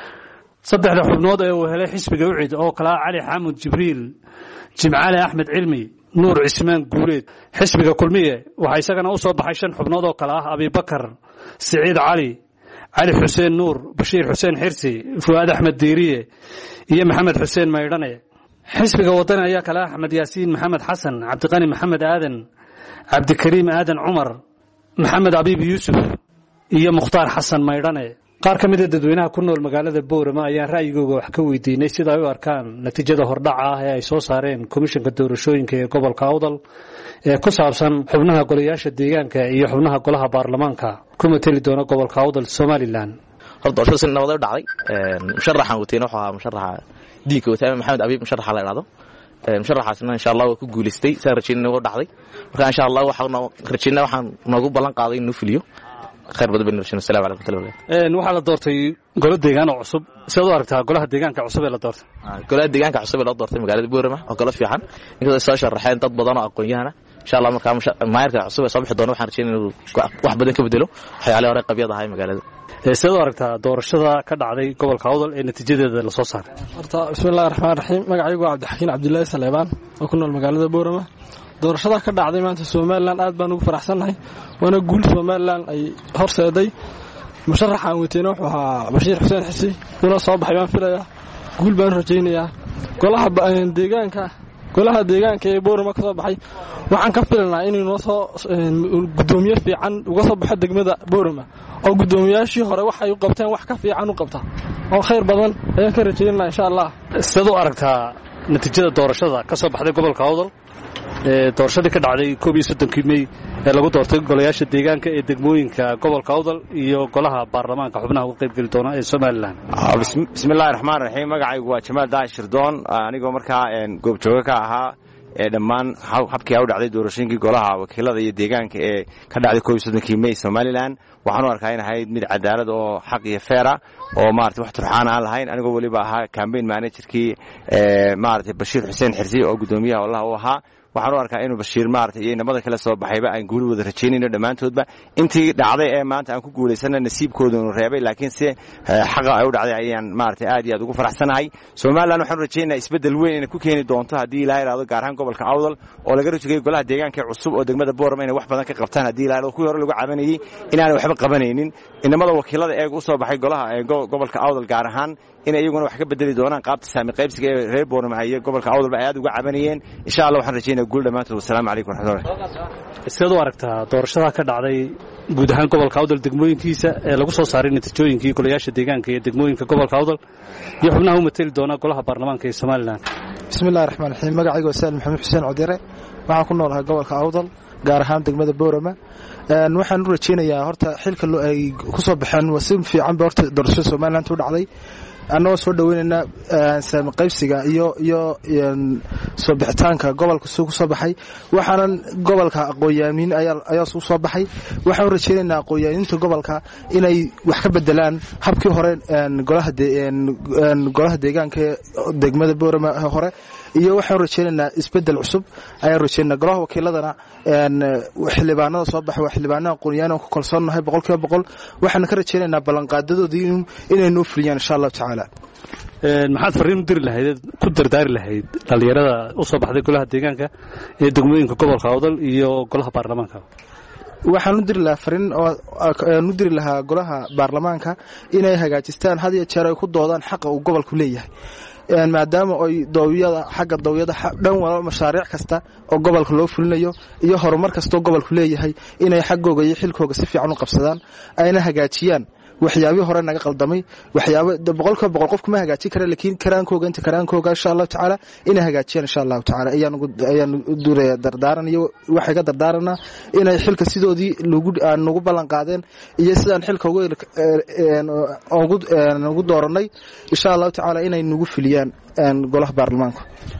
3 xubnood ee uu helay xisbiga ucid oo kala cali xamuud jibriil jimcaale axmed cilmi nuur cismaan guuleed xisbiga kulmiye waxa isagana u soo baxay 5 xubnood oo kala ah abibakar siciid cali xuseen nuur bashiir xuseen xirsi fuaad axmed diiriye iyo maxamed xuseen maydhane xisbiga wadani ayaa kala axmed yaasiin maxamed xasan cabdiqani maxamed aadan cabdikariim aadan cumar maxamed abiib yuusuf iyo mukhtaar xasan maydhane qaar ka mid ah dadweynaha ku nool magaalada boorama ayaan ra'yigooda wax ka weydiinay sida ay u arkaan natiijada hordhaca ah ee ay soo saareen komishanka doorashooyinka ee gobolka awdal ee ku saabsan xubnaha golayaasha deegaanka iyo xubnaha golaha baarlamaanka kuma tali doona gobolka awdal Somaliland horta doorashada si nabad ah u dhacday musharaxan wateen wuxuu ahaa musharaxa diinka wataama maxamed abiib musharaxa la yiraahdo musharaxaasna insha Allah waa ku guuleystay saan rajaynaa oo dhacday marka insha Allah waxaan rajaynaa waxaan nagu ballan qaaday inuu fuliyo خير بدو بالنرشين السلام عليكم ورحمة الله waxaa la doortay golo deegaan oo cusub sidoo aragtaa golaha deegaanka cusub ee la doortay golaha deegaanka cusub ee la doortay magaalada Boorama oo golo fiican inkastoo soo sharaxeen dad badan oo aqoon-yahana insha Allah markaa maayarka cusub ee soo bixi doona waxaan rajaynaa inuu wax badan ka bedelo waxyaalaha hore qabyada ahay magaalada sidoo aragtaa doorashada ka dhacday gobolka Awdal ee natiijadeeda la soo saaray horta bismillaahir rahmaanir rahiim magacaygu waa Cabdixakiin Cabdullaahi Saleebaan oo ku nool magaalada Boorama doorashada ka dhacday maanta Soomaaliland aad baan ugu faraxsanahay wana guul Soomaaliland ay horseeday musharaxa wateen wuxuu ahaa Bashiir Xuseen Xisi kuna soo baxay baan filayaa guul baan rajaynayaa golaha deegaanka ee Boorama ka soo baxay waxaan ka filanaa inuu noo soo gudoomiye fiican uga soo baxo degmada Boorama oo gudoomiyaashii hore waxay u qabteen wax ka fiican u qabta oo khayr badan ayaan ka rajaynaynaa insha Allah sidoo aragtaa natiijada doorashada ka soo baxday gobolka Awdal doorashadii ka dhacday 31 May ee lagu doortay golayaasha deegaanka ee degmooyinka gobolka Awdal iyo golaha baarlamaanka xubnaha uga qayb gali doona ee Somaliland bismillaahir rahmaanir rahiim magacaygu waa Jamaal Daashir Doon anigoo markaa goob jooga ka ahaa dhammaan habkii u dhacday doorashooyinkii golaha wakiilada iyo deegaanka ee ka dhacday 31 May Somaliland waxaan u arkaa in ahayd mid cadaalad oo xaq iyo feera oo maartay wax turxaan aan lahayn anigoo waliba ahaa campaign managerkii maartay Bashiir Xuseen Xirsi oo gudoomiyaha Allah u ahaa waxaan u arkaa inuu Bashiir maartay iyo nabada kala soo baxayba aan guul wada rajaynayno dhamaantoodba intii dhacday ee maanta aan ku guuleysana nasiibkooda uu reebay laakiin si xaq ay u dhacday ayaan maartay aad iyo aad ugu faraxsanahay Soomaaliland waxaan rajaynayaa isbedel weyn inay ku keeni doonto hadii Ilaahay raado gaar ahaan gobolka Awdal oo laga rajayay golaha deegaanka cusub oo degmada Boorama inay wax badan ka qabtaan hadii Ilaahay raado ku hore lagu cabanayay inaan waxba qabanaynin inamada wakiilada ee u soo baxay golaha gobolka Awdal gaar ahaan inay iyaguna wax ka bedeli doonaan qaabta saami qaybsiga ee reer Boorama iyo gobolka Awdal ba aad uga cabanayeen insha Allah waxaan rajaynayaa guul dhamaantood wassalaamu calaykum warahmatullahi sidoo aragtaa doorashada ka dhacday guud ahaan gobolka Awdal degmooyinkiisa ee lagu soo saaray natiijooyinkii golayaasha deegaanka iyo degmooyinka gobolka Awdal iyo xubnaha u matali doona golaha baarlamaanka ee Somaliland bismillaahir rahmaanir rahiim magacaygu waa Saalim Maxamed Xuseen Codire waxaan ku noolahay gobolka Awdal gaar ahaan degmada Boorama waxaan u rajaynayaa horta xilka ay ku soo baxeen wasiin fiican horta doorashada Somaliland u dhacday anoo soo dhaweynayna saami qaybsiga iyo soo bixitaanka gobolka soo soo baxay waxaan gobolka aqoon-yaamiin ayaa soo baxay waxaan rajaynaynaa aqoon-yaamiinta gobolka inay wax ka bedelaan habkii hore golaha deegaanka degmada Boorama hore iyo waxaan rajaynaynaa isbedel cusub ayaan rajaynaa golaha wakiiladana xildhibaanada soo baxay waa xildhibaanada aqoonyahan ku kalsoonnahay 100% waxaan ka rajaynaynaa ballanqaadadoodii inay noo fuliyaan insha Allah tacaala maxaad fariin u diri lahayd ku dardaari lahayd dhalinyarada u soo baxday golaha deegaanka ee degmooyinka gobolka Awdal iyo golaha baarlamaanka waxaan u diri lahaa fariin oo aan u diri lahaa golaha baarlamaanka inay hagaajistaan had iyo jeer ay ku doodaan xaqa uu gobolku leeyahay maadaama ay dawiyada xagga dawiyada dhan wada mashaariic kasta oo gobolka loo fulinayo iyo horumar kasta oo gobolku leeyahay inay xaqooga iyo xilkooga si fiican u qabsadaan ayna hagaajiyaan waxyaabo hore naga qaldamay waxyaabo 100% qof kuma hagaajin kara laakiin karaankooga insha Allah tacaala inay hagaajiyaan insha Allah tacaala ayaan u duuraya dardaaran iyo waxa ga dardaarana inay xilka sidoodii lagu ballan qaadeen iyo sidaan xilka ugu dooranay insha Allah tacaala inay nagu fuliyaan golaha baarlamaanka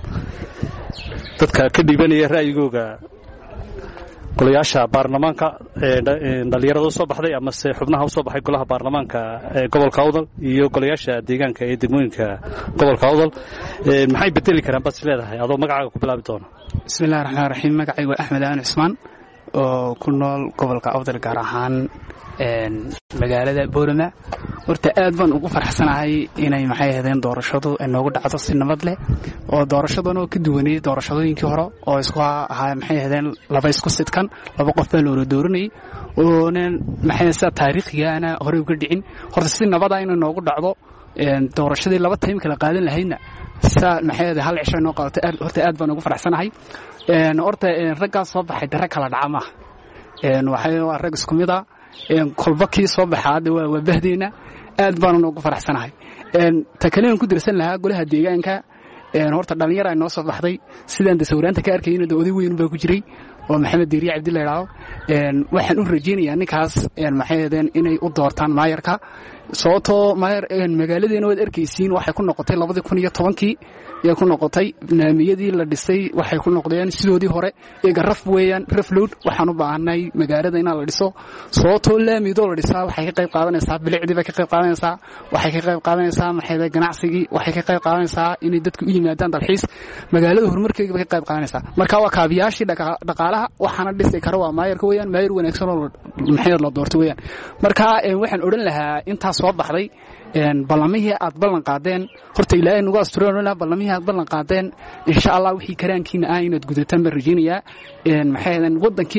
dadka ka dhibanaya ra'yigooga golayaasha baarlamaanka dhalinyarada soo baxday ama se xubnaha u soo baxay golaha baarlamaanka ee gobolka Awdal iyo golayaasha deegaanka ee degmooyinka gobolka Awdal maxay bedeli karaan bas leedahay adoo magacaaga ku bilaabi doono bismillaahir rahmaanir rahiim magacaygu Axmed Aan Cismaan oo ku nool gobolka Awdal gaar ahaan magaalada Boorama horta aad baan ugu faraxsanahay inay maxay ahaydeen doorashadu ay noogu dhacdo si nabad leh oo doorashadan oo ka duwanay doorashadooyinkii hore oo isku ahaa maxay ahaydeen laba isku sidkan laba qof baa loo dooranay oo maxay sa taariikhiyaana hore uga dhicin horta si nabad ah inay noogu dhacdo doorashadii laba time kala qaadan lahayna sa maxay ahayd hal cisho noo qaatay horta aad baan ugu faraxsanahay horta ragga soo baxay dara kala dhacma waxay rag isku mid ah kolba kii soo baxaad waa bahdeena aad baan ugu faraxsanahay ta kale aan ku dirsan lahaa golaha deegaanka horta dhalinyaro ay noo soo baxday sidaan sawiraanta ka arkayna oday weyn baa ku jiray oo Maxamed Diiri Cabdi Leeyahay waxaan u rajeynayaa ninkaas maxay ahaydeen inay u doortaan maayarka sababtoo maayar magaaladeena wad arkaysiin waxay ku noqotay 2010kii ee ku noqotay barnaamijyadii la dhisay waxay ku noqdeen sidoodii hore ee garaf weeyaan refload waxaan u baahanay magaalada in la dhiso sababtoo laamido la dhisaa waxay ka qayb qaadanaysaa bilicdiba ka qayb qaadanaysaa waxay ka qayb qaadanaysaa maxay ganacsiga waxay ka qayb qaadanaysaa in dadku u yimaadaan dalxiis magaalada horumarkeeda ka qayb qaadanaysaa marka waa kaabiyaashii dhaqaalaha waxaana dhisay karo waa maayarka weeyaan maayar wanaagsan oo maxay la doorto weeyaan marka waxaan oran lahaa inta soo baxday ballamihii aad ballan qaadeen horta ilaahay nagu asturona ballamihii aad ballan qaadeen insha Allah wixii karaankiina ah inaad gudataan barajinaya maxay wadankii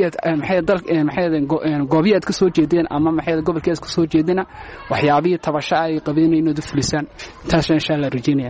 maxay goobiyaad ka soo jeedeen ama maxay gobolkeed ka soo jeedina waxyaabihi tabasho ay qabeen inaad fulisaan taas insha Allah rajinaya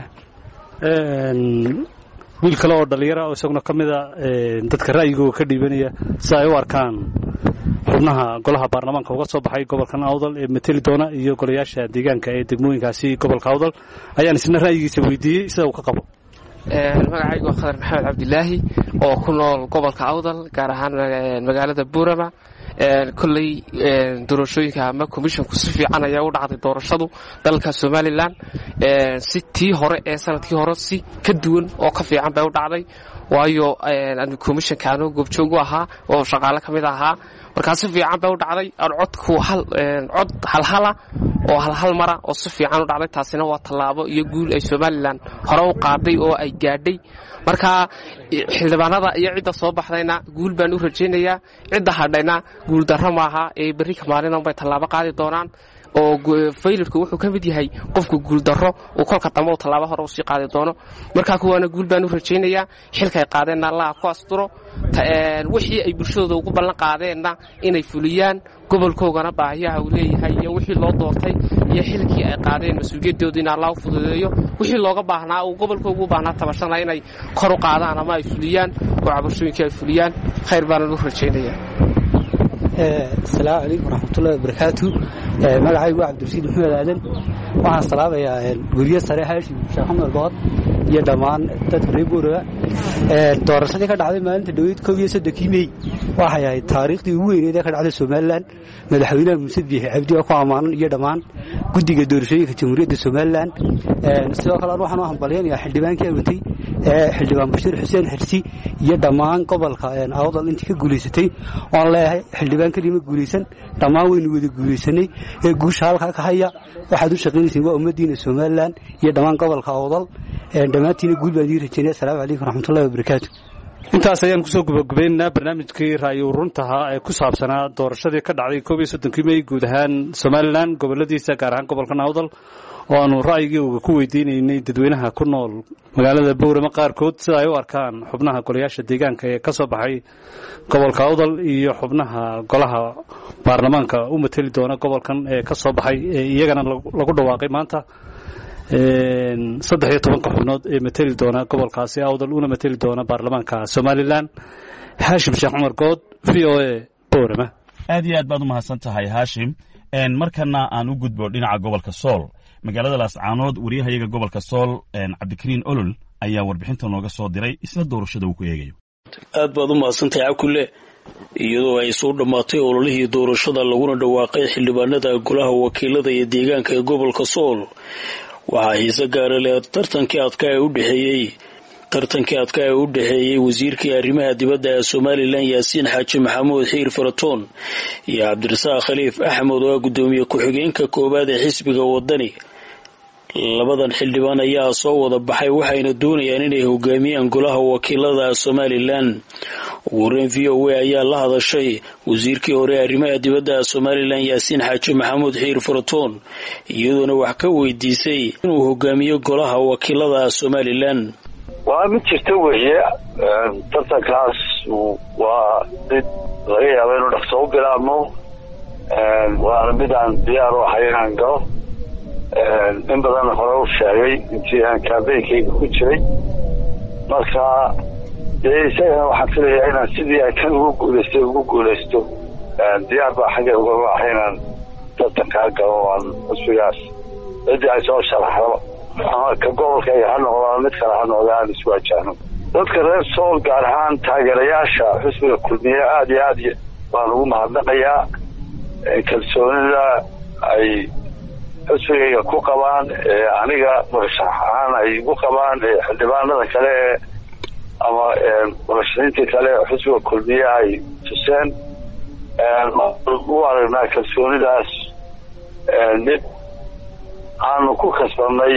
wiil kale oo dhalinyaro oo isaguna kamida dadka ra'yigooda ka dhibanaya si ay u arkaan xubnaha golaha baarlamaanka uga soo baxay gobolkan Awdal ee matali doona iyo golayaasha deegaanka ee degmooyinkaasi gobolka Awdal ayaan isna ra'yigiisa weydiiyay sida uu ka qabo magacaygu Khadar Maxamed Cabdilaahi oo ku nool gobolka Awdal gaar ahaan magaalada Boorama kullay doorashooyinka ama commissionku si fiican ayaa u dhacday doorashadu dalka Somaliland si tii hore ee sanadkii hore si ka duwan oo ka fiican bay u dhacday waayo commissionkaanu goobjoog u ahaa oo shaqaale kamid ahaa markaas si fiican bay u dhacday codku cod halhala oo hal mara oo si fiican u dhacday taasina waa tallaabo iyo guul ay Somaliland hore u qaaday oo ay gaadhay marka xildhibaanada iyo cidda soo baxdayna guul baan u rajeynayaa cidda hadhayna guul darro maaha ee bari kamaalina bay tallaabo qaadi doonaan oo faylirku wuxuu ka mid yahay qofku guul darro oo kolka dambe uu tallaabo hore u sii qaadi doono marka kuwana guul baan u rajeynayaa xilka ay qaadeen Allah ku asturo wixii ay bulshadooda ugu ballan qaadeenna inay fuliyaan gobolkoogana baahiyaha uu leeyahay iyo wixii loo doortay iyo xilkii ay qaadeen mas'uuliyadooda in Allah u fududeeyo wixii looga baahnaa uu gobolkoogu u baahnaa tabashana inay kor u qaadaan ama ay fuliyaan oo cabashooyinka ay fuliyaan khayr baan u rajeynayaa السلام عليكم ورحمة الله وبركاته مقعي عبد الرشيد محمد آدم waxaan salaamayaa guriga sare Sheekh Maxamed Bood iyo dhamaan dadka reer Boorama doorashadii ka dhacday maalinta dhaweyd 13 May waxay ahayd taariikhdii ugu weyneed ee ka dhacday Somaliland madaxweynaha Muuse Biixi Cabdi oo ku amaanan iyo dhamaan guddiga doorashooyinka jamhuuriyadda somalilan sidoo kale waxaan u hambalyaynayaa xildhibaankii awatay xildhibaan bashiir xuseen xirsi iyo dhammaan gobolka awdal intii ka guulaysatay waan leeyahay xildhibaan kelima guulaysan dhammaan waynu wada guulaysanay ee guusha halkaa ka haya waxaad u shaqaynaysiin waa ummaddiina somalilan iyo dhammaan gobolka awdal dhammaantiina guul baan idiin rajaynaya asalaamu calaykum waraxmatullahi wabarakaatu intaas ayaan kusoo gabagabaynaynaa barnaamijkii ra'yi runtaha ee ku saabsanaa doorashadii ka dhacday 31 May guud ahaan Somaliland goboladiisa gaar ahaan gobolka Awdal oo aanu ra'yigooda ku weydiinaynay dadweynaha ku nool magaalada Boorama qaarkood sida ay u arkaan xubnaha golayaasha deegaanka ee ka soo baxay gobolka Awdal iyo xubnaha golaha baarlamaanka u matali doona gobolkan ee ka soo baxay iyagana lagu dhawaaqay maanta 13 xubnood ee matali doona gobolkaasi Awdal una matali doona baarlamaanka Somaliland Hashim Sheekh Umar Good VOA Boorama aad iyo aad baad u mahadsan tahay Hashim markana aan u gudbo dhinaca gobolka Sool magaalada Laascaanood wariyahayaga gobolka Sool Cabdikariin Olol ayaa warbixinta nooga soo diray isla doorashada uu ku eegayo aad baad u mahadsan tahay Akule iyadoo ay soo dhamaatay ololihii doorashada laguna dhawaaqay xildhibaanada golaha wakiilada iyo deegaanka ee gobolka Sool waxaa xiise gaar ah leh tartankii adkaa ee u dhaxeeyay wasiirkii arrimaha dibadda ee Somaliland Yaasiin Xaaji Maxamuud Xiir Faratoon iyo Cabdirasaaq Khaliif Axmed oo gudoomiye ku-xigeenka koobaad ee xisbiga wadani labadan xildhibaan ayaa soo wada baxay waxayna doonayaan inay hogaamiyaan golaha wakiilada Somaliland wareen VOA ayaa la hadashay wasiirkii hore arrimaha dibadda Somaliland Yaasiin Xaaji Maxamuud Xiir Faratoon iyadoona wax ka weydiisay inuu hogaamiyo golaha wakiilada Somaliland waa mid jirta weeye tartankaas waa mid laga yaabo inuu dhaqso u bilaabmo waana mid aan diyaar u ahay inaan galo in badan hore u sheegay intii aan kaambeynkayga ku jiray marka dee isagana waxaan filayaa inaan sidii ay kan ugu guulaysto diyaar baa xagga uga ahay inaan tartankaa galo aan cusbigaas ciddii ay soo sharaxdo ama ka gobolkayga ha noqdaan mid kale ha noqdaan aan iswaajahno dadka reer Sool gaar ahaan taageerayaasha xisbiga kulmiye aad iyo aad baan ugu mahadnaqayaa kalsoonida ay xisbigayga ku qabaan aniga murashax ahaan ay ugu qabaan xildhibaanada kale ama murashaxiintii kale xisbiga kulmiye ay tuseen u aragnaa kalsoonidaas mid aanu ku kasbanay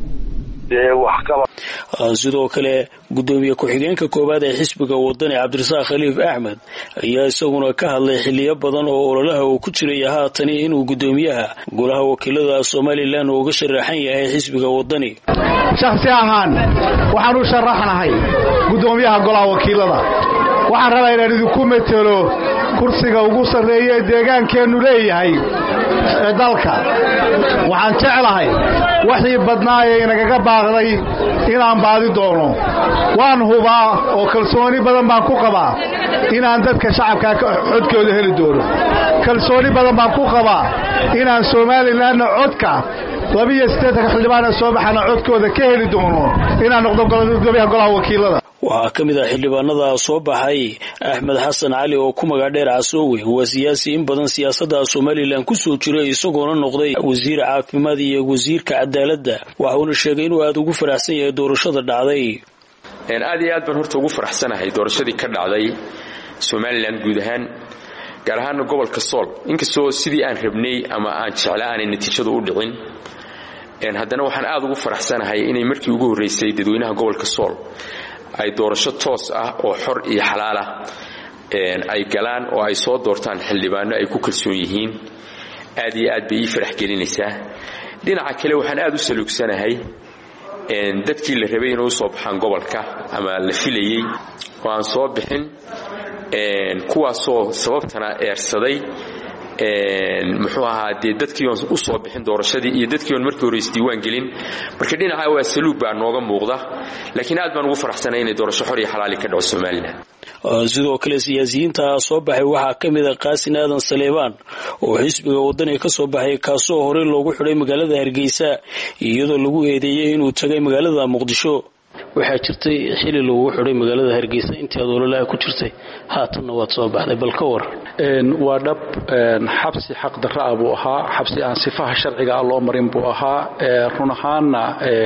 sidoo kale gudoomiye ku-xigeenka koobaad ee xisbiga wadani Cabdirasaaq Khaliif Axmed ayaa isaguna ka hadlay xiliyo badan oo ololaha uu ku jiray haatan inuu gudoomiyaha golaha wakiilada Somaliland uga sharaxan yahay xisbiga wadani shakhsi ahaan waxaan u sharaxnahay gudoomiyaha golaha wakiilada waxaan rabaa inaan idinku metelo kursiga ugu sarreeya ee deegaankeenu leeyahay dalka waxaan jeclahay wixii badnaayay inagaga baaqday inaan baadi doono waan hubaa oo kalsooni badan baan ku qabaa inaan dadka shacabka codkooda heli doono kalsooni badan baan ku qabaa inaan Somaliland codka 28 xildhibaan soo baxana codkooda ka heli doono inaan noqdo gudoomiyaha golaha wakiilada waxaa ka mid ah xildhibaanada soo baxay Axmed Xasan Cali oo ku magac dheer Casoowe waa siyaasi in badan siyaasadda Somaliland ku soo jiray isagoona noqday wasiir caafimaad iyo wasiirka cadaaladda waxaana sheegay inuu aad ugu faraxsan yahay doorashada dhacday aad iyo aad baan horta ugu faraxsanahay doorashadii ka dhacday Somaliland guud ahaan gaar ahaan gobolka Sool inkastoo sidii aan rabnay ama aan jeclaa aan natiijadu u dhicin haddana waxaan aad ugu faraxsanahay inay markii ugu horeysay dadweynaha gobolka Sool ay doorasho toos ah oo xor iyo xalaal ah ay galaan oo ay soo doortaan xildhibaano ay ku kalsoon yihiin aad iyo aad bay farax gelinaysaa dhinaca kale waxaan aad u saluugsanahay dadkii la rabay inuu soo baxaan gobolka ama la filayay oo aan soo bixin kuwaasoo sababtana eersaday muxuu ahaa dee dadkii oon u soo bixin doorashadii iyo dadkii oon markii hore isdiiwaan gelin marka dhinaca waa saluug baa nooga muuqda laakiin aad baan ugu faraxsanay inay doorasho xor iyo xalaali ka dhaco Somaliland sidoo kale siyaasiyiinta soo baxay waxaa ka mid ah Qaasin Aadan Saleebaan oo xisbiga wadani ka soo baxay kaasoo hore loogu xidhay magaalada Hargeysa iyadoo lagu eedeeyay inuu tagay magaalada Muqdisho waxaa jirtay xili lagu xidhay magaalada Hargeysa intii aad ololaha ku jirtay haatanna waad soo baxday bal ka war waa dhab xabsi xaq darro ah buu ahaa xabsi aan sifaha sharciga ah loo marin buu ahaa run ahaanna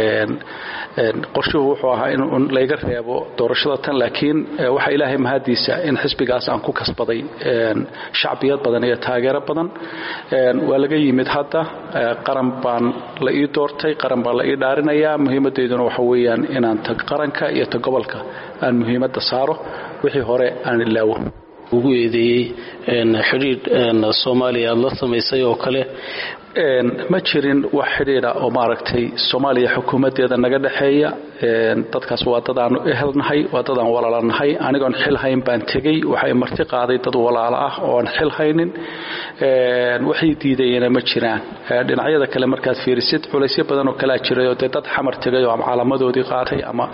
qorshuhu wuxuu ahaa in laga reebo doorashada tan laakiin waxa ilaahay mahadiisa in xisbigaas aan ku kasbaday shacbiyad badan iyo taageero badan waa laga yimid hadda qaran baan la ii doortay qaran baan la ii dhaarinayaa muhiimadeeduna waxa weeyaan inaan tag qaranka iyo tag gobolka aan muhiimadda saaro wixii hore aan ilaawo ugu eedeeyay xiriir Soomaaliya la sameysay oo kale ma jirin wax xiriir ah oo maaragtay Soomaaliya xukuumadeeda naga dhaxeeya dadkaas waa dad aan ehelnahay waa dad aan walaalanahay anigoon xil hayn baan tagay waxay marti qaaday dad walaalo ah oo aan xil haynin waxay diidayeen ma jiraan dhinacyada kale markaad fiirisid culaysyo badan oo kala jiray oo dad xamar tagay oo calaamadoodii qaatay ama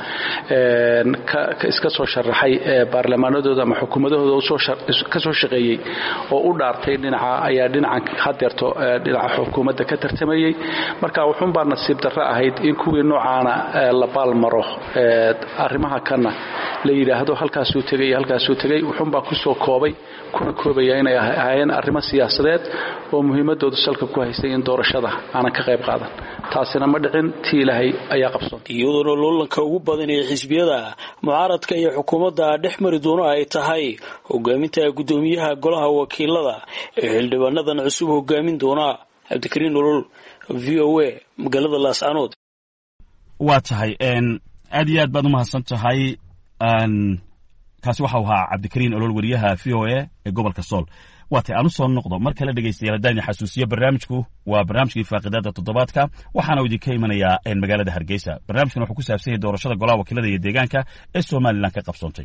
ka iska soo sharaxay baarlamaanadooda ama xukuumadahooda ka soo shaqeeyay oo u dhaartay dhinaca ayaa dhinacan hadeerto dhinaca xukuumadda ka tartamayay marka wuxuun baa nasiib darro ahayd in kuwii noocaana la baalmaro arrimaha kana la yidhaahdo halkaasuu tegay wuxuun baa ku soo koobaya inay ahaayeen arrimo siyaasadeed oo muhiimadoodu salka ku haystay in doorashada aanan ka qayb qaadan taasina ma dhicin tii ilaahay ayaa qabsoontay iyadoo loolanka ugu badan ee xisbiyada mucaaradka iyo xukuumadda dhex mari doono ay tahay hogaaminta gudoomiyaha golaha wakiilada ee xildhibaanadan cusub hogaamin doona Cabdikariin Nolol VOA magaalada Laascaanood waa tahay aad iyo aad baad u mahadsan tahay kaasi waxa uu ahaa Cabdikariin Nolol wariyaha VOA ee gobolka Sool waa tahay aanu soo noqdo mar kale dhageystayaal hadaan xasuusiyo barnaamijku waa barnaamijkii faaqidaada toddobaadka waxaana idinka imanayaa magaalada Hargeysa barnaamijkan wuxuu ku saabsan yahay doorashada golaha wakiilada iyo deegaanka ee Soomaaliland ka qabsoontay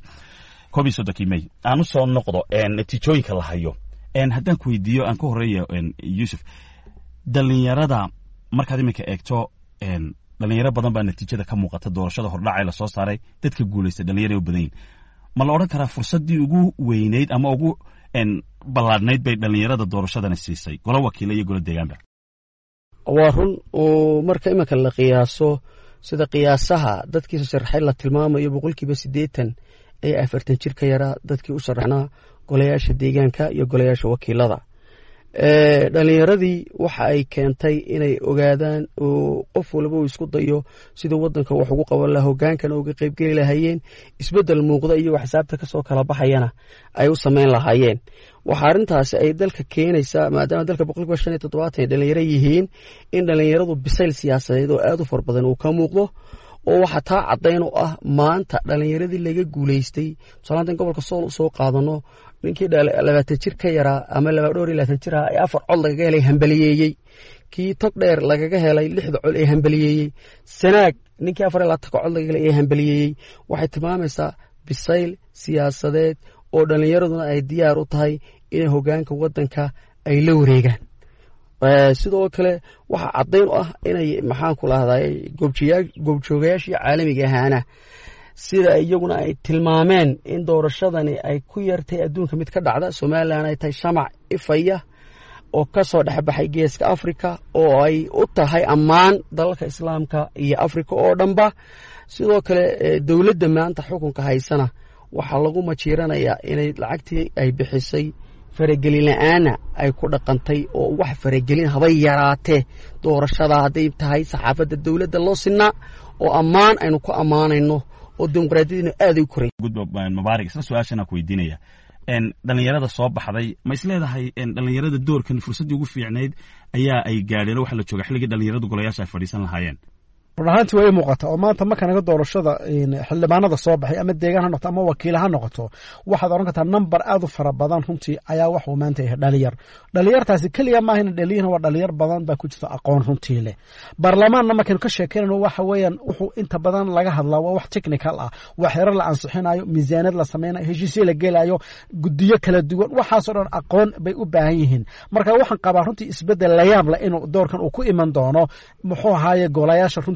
13 May aanu soo noqdo natiijooyinka la hayo haddaan ku weydiiyo aan ka horeeyo Yusuf dhalinyarada markaad iminka eegto dhalinyaro badan baa natiijada ka muuqata doorashada hordhac ee la soo saaray dadka guuleystay dhalinyaro badan ma la oran karaa fursadii ugu weyneyd ama ugu ballaadhnayd bay dhalinyarada doorashadana siisay golo wakiilo iyo golo deegaanba waa run oo marka iminka la qiyaaso sida qiyaasaha dadkii sharaxay la tilmaamayo 80% ay 40 jir ka yara dadkii u sharaxnaa golayaasha deegaanka iyo golayaasha wakiilada dhalinyaradii waxa ay keentay inay ogaadaan oo qof walba uu isku dayo sida wadanka wax ugu qaban lahaa hogaankana uga qayb gali lahaayeen isbedel muuqda iyo xisaabta ka soo kala baxayana ay u sameyn lahaayeen waxa arintaasi ay dalka keenaysaa maadaama dalka 157 dhalinyaro yihiin in dhalinyaradu bisayl siyaasadeed oo aad u far badan uu ka muuqdo oo waxa taa cadeyn u ah maanta dhalinyaradii laga guuleystay Soomaaliland gobolka Sool soo qaadano ninkii 20 jir ka yara ama 22 jir ah ay 4 cod laga helay hambaliyeeyay kii tog dheer laga helay 6 cod ay hambaliyeeyay sanaag ninkii 4 cod laga helay hambaliyeeyay waxay tilmaamaysaa bisayl siyaasadeed oo dhalinyaraduna ay diyaar u tahay in hogaanka wadanka ay la wareegaan sidoo kale waxa cadeyn u ah inay maxaan ku lahday goobjoogayaashii caalamiga ahaana sida iyaguna ay tilmaameen in doorashadani ay ku yartay adduunka mid ka dhacda Soomaaliland ay tahay shamac ifaya oo ka soo dhaxbaxay geeska Afrika oo ay u tahay ammaan dalalka Islaamka iyo Afrika oo dhanba sidoo kale dawladda maanta xukunka haysana waxa lagu majiiranayaa inay lacagtii ay bixisay faragelin la'aana ay ku dhaqantay oo wax faragelin haba yaraatee doorashada haday tahay saxaafadda dawladda loo sinaa oo ammaan aynu ku ammaanayno oo dimuqraadiyadna aad u koray gudbo mubaarak isla su'aashana ku weydiinaya dhalinyarada soo baxday ma isleedahay dhalinyarada doorkan fursadii ugu fiicneyd ayaa ay gaadheen waxa la jooga xilligii dhalinyaradu golayaasha ay fadhiisan lahaayeen runtii way muuqataa oo maanta marka naga doorashada xildhibaanada soo baxay ama deegaan ha noqoto ama wakiil ha noqoto waxaad oran kartaa number aad u fara badan runtii ayaa wax uu maanta yahay dhalinyartaasi kaliya ma ahayna dhalinyar waa dhalinyar badan baa ku jirta aqoon runtii leh baarlamaanna markaynu ka sheekeynayno waxa weeyaan wuxuu inta badan laga hadlaa waa wax technical ah waa xeerar la ansixinayo miisaaniyad la sameynayo heshiisyo la gelayo guddiyo kala duwan waxaasoo dhan aqoon bay u baahan yihiin marka waxaan qabaa runtii isbedel la yaab leh inuu doorkan uu ku iman doono muxuu ahaaye golayaasha runtii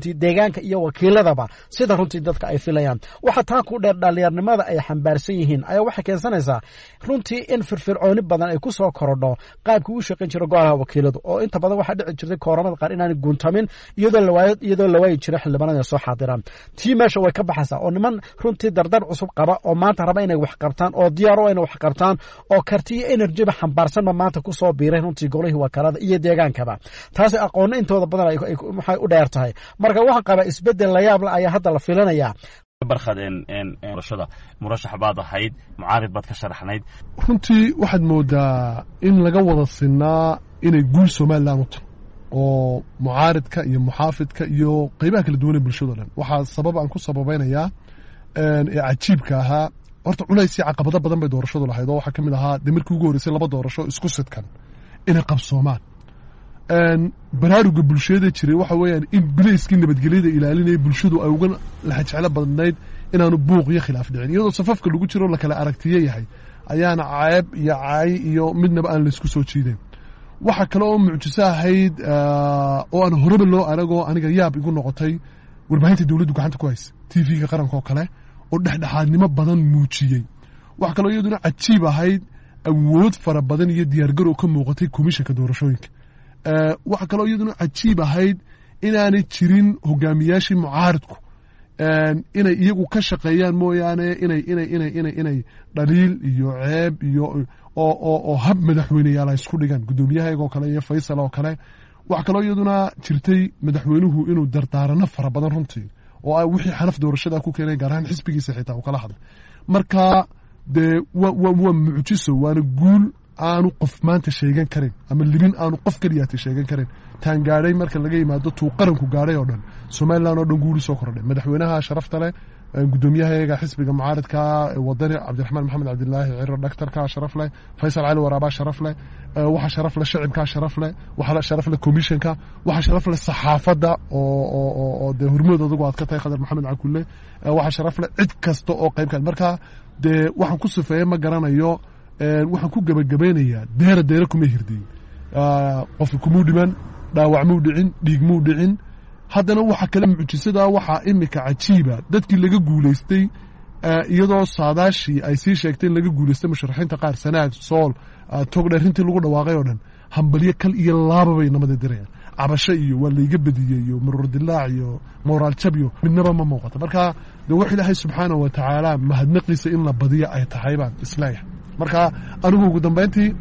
runtii deegaanka iyo wakiiladaba sida runtii dadka ay filayaan waxa taa ku dheer dhalinyarnimada ay xambaarsan yihiin ayaa waxay keensanaysaa runtii in firfircooni badan ay ku soo korodho qaabkii u shaqayn jira golaha wakiiladu oo inta badan waxaa dhici jirtay kooramada qaar inaanay guuntamin iyadoo la waayi jira xildhibaanada soo xaadiraan tii meesha way ka baxaysaa oo niman runtii dardar cusub qaba oo maanta raba inay wax qabtaan oo diyaaro inay wax qabtaan oo karti iyo enerjiba xambaarsanba maanta ku soo biiray runtii golihii wakaalada iyo deegaankaba taasi aqoonna intooda badan waxay u dheer tahay marka waxaan qabaa isbeddel la yaab leh ayaa hadda la filanayaa barkhadeen doorashada murashax baad ahayd mucaarid baad ka sharaxnayd runtii waxaad moodaa in laga wada sinaa inay guul somalilan u tahay oo mucaaridka iyo muxaafidka iyo qaybaha kala duwan ee bulshado dhan waxaa sabab aan ku sababaynayaa ee cajiibka ahaa horta culays iyo caqabado badan bay doorashadu lahayd oo waxaa ka mid ahaa dee markii ugu horreysay 2 doorasho isku sidkan inay qabsoomaan baraaruga bulshada jiray waxa weeyaan in bilayskii nabadgelyada ilaalinaya bulshadu ay uga laxajeclo badnayd inaanu buuq iyo khilaaf dhicin iyadoo safafka lagu jiro la kala aragtiye yahay ayaana ceeb iyo caay iyo midnaba aan la isku soo jiideen waxa kale oo mucjiso ahayd oo aan horeba loo aragoo aniga yaab igu noqotay warbaahinta dawladdu gacanta ku haysa TV-ga qaranka oo kale oo dhexdhexaadnimo badan muujiyey waxa kale oo iyaduna cajiib ahayd awood fara badan iyo diyaargarow ka muuqatay komishanka doorashooyinka waxa kale oo iyaduna cajiib ahayd inaanay jirin hogaamiyaashii mucaaridku inay iyagu ka shaqeeyaan mooyaane inay dhaliil iyo ceeb iyo oo hab madaxweyneyaal ay isku dhigaan guddoomiyahaygoo kale iyo Faysal oo kale waxa kaloo iyaduna jirtay madaxweynuhu inuu dardaarano fara badan runtii oo ay wixii xanaf doorashada ku keenay gaar ahaan xisbigiisa xitaa uu kala hadlay marka dee waa mucjiso waana guul aanu qof maanta sheegan karin ama libin aanu qof kaliyaati sheegan karin taan gaadhay marka laga yimaado tuu qaranku gaadhay oo dhan Soomaaliland oo dhan guuli soo kordhay madaxweynaha sharafta leh guddoomiyaha xisbiga mucaaradka wadani Cabdiraxmaan Maxamed Cabdilaahi Ciro dhaktarka sharaf leh Faysal Cali Waraaba sharaf leh waxa sharaf leh shacabka sharaf leh waxa sharaf leh komishanka waxa sharaf leh saxaafadda oo de hormood adigu aad ka tahay Khadar Maxamed Cakulle waxa sharaf leh cid kasta oo qayb ka marka de waxaan ku sifeeyay ma garanayo waxaan ku gabagabeynayaa deera kuma hirdiin qof kuma dhiman dhaawac mu dhicin dhiig mu dhicin haddana waxa kale mucjisada waxa imika cajiiba dadkii laga guuleystay iyadoo saadaashii ay sii sheegteen laga guuleystay musharaxiinta qaar Sanaag Sool Togdheer intii lagu dhawaaqay oo dhan hambalyo kal iyo laaba bay namada dirayaan cabasho iyo waa layga badiyay iyo marur dilaac iyo moral jabyo midnaba ma muuqato marka de wax Ilaahay subxaanahu wa ta'ala mahadnaqiisa in la badiyo ay tahay baan islaayahay marka anigu ugu dambeyntii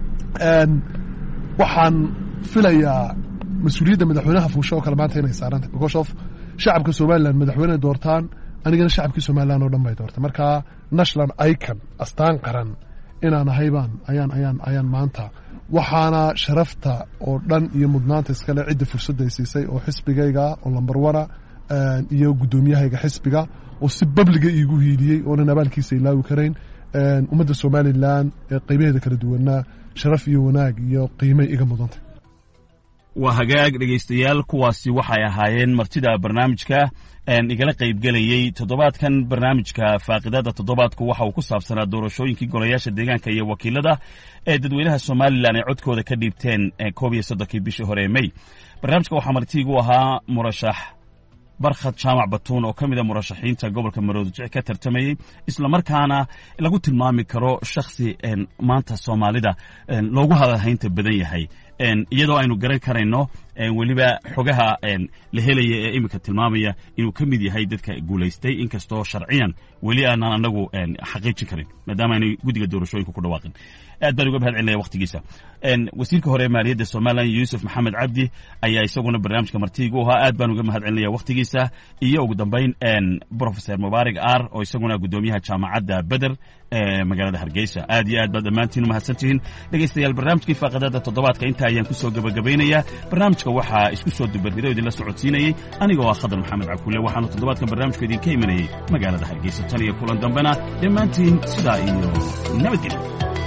waxaan filayaa mas'uuliyadda madaxweynaha fuusho oo kale maanta inay saarantay because of shacabka Soomaaliland madaxweynaha doortaan anigana shacabka Soomaaliland oo dhan bay doortay marka national icon astaan qaran inaan ahaybaan ayaan maanta waxaana sharafta oo dhan iyo mudnaanta iskale cidda fursadda ay siisay oo xisbigayga oo lambar 1 iyo guddoomiyahayga xisbiga oo si babliga iigu hiiliyey oo aan abaalkiisa ilaawi karayn ummadda Soomaaliland ee qaybaheeda kala duwana sharaf iyo wanaag iyo qiimo iga mudantay waa hagaag dhegaystayaal kuwaasi waxay ahaayeen martida barnaamijka igala qaybgelayay toddobaadkan barnaamijka faaqidada toddobaadku waxa uu ku saabsanaa doorashooyinkii golayaasha deegaanka iyo wakiilada ee dadweynaha Soomaaliland ay codkooda ka dhiibteen 13 bishii hore ee May barnaamijka waxaa martiigu ahaa murashax barkhad jaamac batuun oo ka mid ah murashaxiinta gobolka Maroodijeex ka tartamayay isla markaana lagu tilmaami karo shakhsi maanta Soomaalida loogu hadalhaynta badan yahay iyadoo aynu garan karayno weliba xogaha la helaya ee imika tilmaamaya inuu ka mid yahay dadka guulaystay inkastoo sharciyan weli aanan anagu xaqiijin karin maadaama aanay guddiga doorashooyinka ku dhawaaqin aad baan uga mahadcelinaya waqtigiisa wasiirka hore ee maaliyadda Soomaaliland Yuusuf Maxamed Cabdi ayaa isaguna barnaamijka martiigu ahaa aad baan uga mahadcelinaya waqtigiisa iyo ugu dambeyn Professor Mubarak Ar oo isaguna guddoomiyaha jaamacadda Badr ee magaalada Hargeysa aad iyo aad baad dhammaantiin u mahadsantihiin dhegaystayaal barnaamijkii faaqidada toddobaadka inta ayaan ku soo gabagabeynayaa barnaamijka waxaa isku soo dubarrido idinla socodsiinayay anigoo ah Khadar Maxamed Cakulle waxaanu toddobaadkan barnaamijka idinka imanayay magaalada Hargeysa tan iyo kulan dambena dhammaantiin sidaa iyo nabadgelyo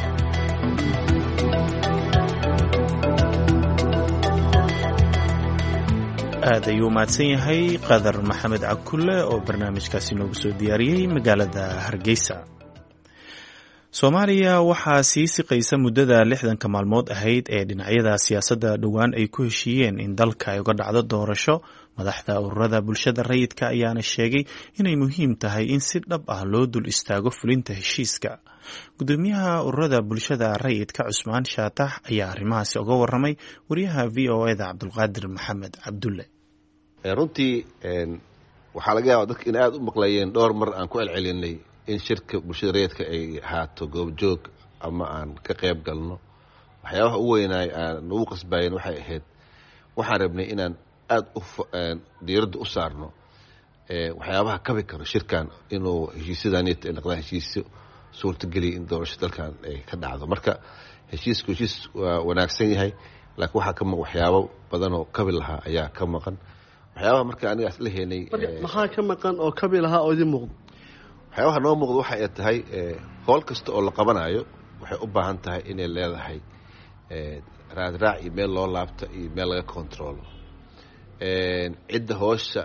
aad ayuu mahadsan yahay Khadar Maxamed Cakulle oo barnaamijkaasi noogu soo diyaariyey magaalada Hargeysa soomaaliya waxaa sii siqaysa muddada 60 maalmood ahayd ee dhinacyada siyaasadda dhowaan ay ku heshiiyeen in dalka ay uga dhacdo doorasho. madaxda ururada bulshada rayidka ayaana sheegay inay muhiim tahay in si dhab ah loo dul istaago fulinta heshiiska. gudoomiyaha ururada bulshada rayidka Cusmaan Shaatax ayaa arrimahaasi uga waramay wariyaha VOA-da Cabdulqaadir Maxamed Cabdulle. runtii waxaa laga yaabaa dadka in aad u maqlayeen dhowr mar aan ku celcelinay in shirka bulshada rayidka ay ahaato goobjoog ama aan ka qayb galno. waxyaabaha u weynaay aan nagu qasbayeen waxay ahayd waxaan rabnay inaan aad u diiradda u saarno waxyaabaha kabi karo shirkan inuu heshiisyadaanita ay noqdaan heshiisyo suurtageliya in doorasho dalkan ay ka dhacdo. marka heshiisku heshiis waa wanaagsan yahay, laakiin waxaa ka maqan waxyaabo badan oo kabi lahaa ayaa ka maqan. waxyaabaha marka anigaas la heenay maxaa ka maqan oo kabi lahaa oo idin muuqdo? waxyaabaha noo muuqda waxa ay tahay howl kasta oo la qabanayo waxay u baahan tahay inay leedahay raadraac iyo meel loo laabto iyo meel laga kontroolo. cidda hoosha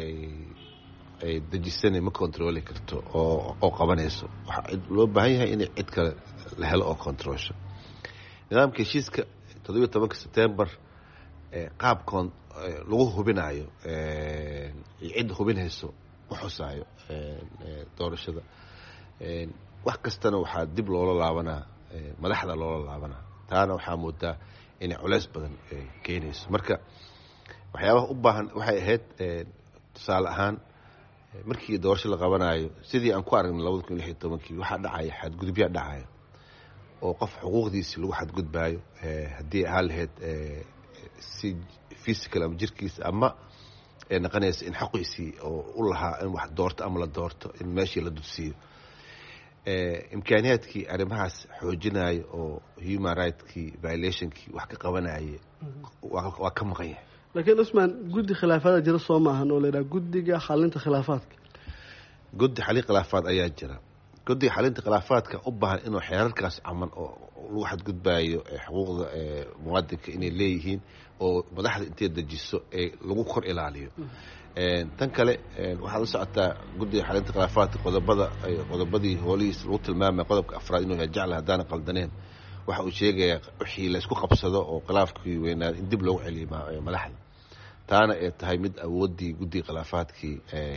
ay dejisanay ma kontrooli karto oo qabanayso. waxaa loo baahan yahay in cid kale la helo oo kontroolsho. nidaamka heshiiska 17 September qaabkoon lagu hubinayo iyo cid hubinayso u xusaayo doorashada. wax kastana waxaa dib loola laabanaa madaxda loola laabanaa. taana waxaa moodaa inay culays badan keenayso. marka waxyaabaha u baahan waxay ahayd tusaale ahaan markii doorasho la qabanayo sidii aan ku aragnay 2016 waxaa dhacaya xadgudubyaa dhacaya oo qof xuquuqdiisii lagu xadgudbaayo haddii ahaan lahayd si physical ama jirkiisa ama naqanaysa in xaqiisii oo u lahaa in wax doorto ama la doorto in meeshii la dudsiiyo. imkaaniyaadkii arrimahaas xoojinaya oo human rightskii violationkii wax ka qabanaya waa ka maqan yahay. laakiin Cusmaan, guddi khilaafaad jira soo maahan oo la yiraahdo guddiga xalinta khilaafaadka. guddi xalin khilaafaad ayaa jira. guddiga xalinta khilaafaadka u baahan inuu xeerarkaas caman oo lagu xadgudbaayo xuquuqda muwaadinka inay leeyihiin oo madaxda intay dejiso ee lagu kor ilaaliyo. tan kale waxaad la socotaa guddiga xalinta khilaafaadka qodobadii hoolihiis lagu tilmaamay qodobka 4 inuu yahay jecel haddaana qaldaneen. waxa uu sheegayaa wixii la isku qabsado oo khilaafkii weynaa in dib loogu celiyo madaxda. taana ay tahay mid awooddii guddiga khilaafaadkii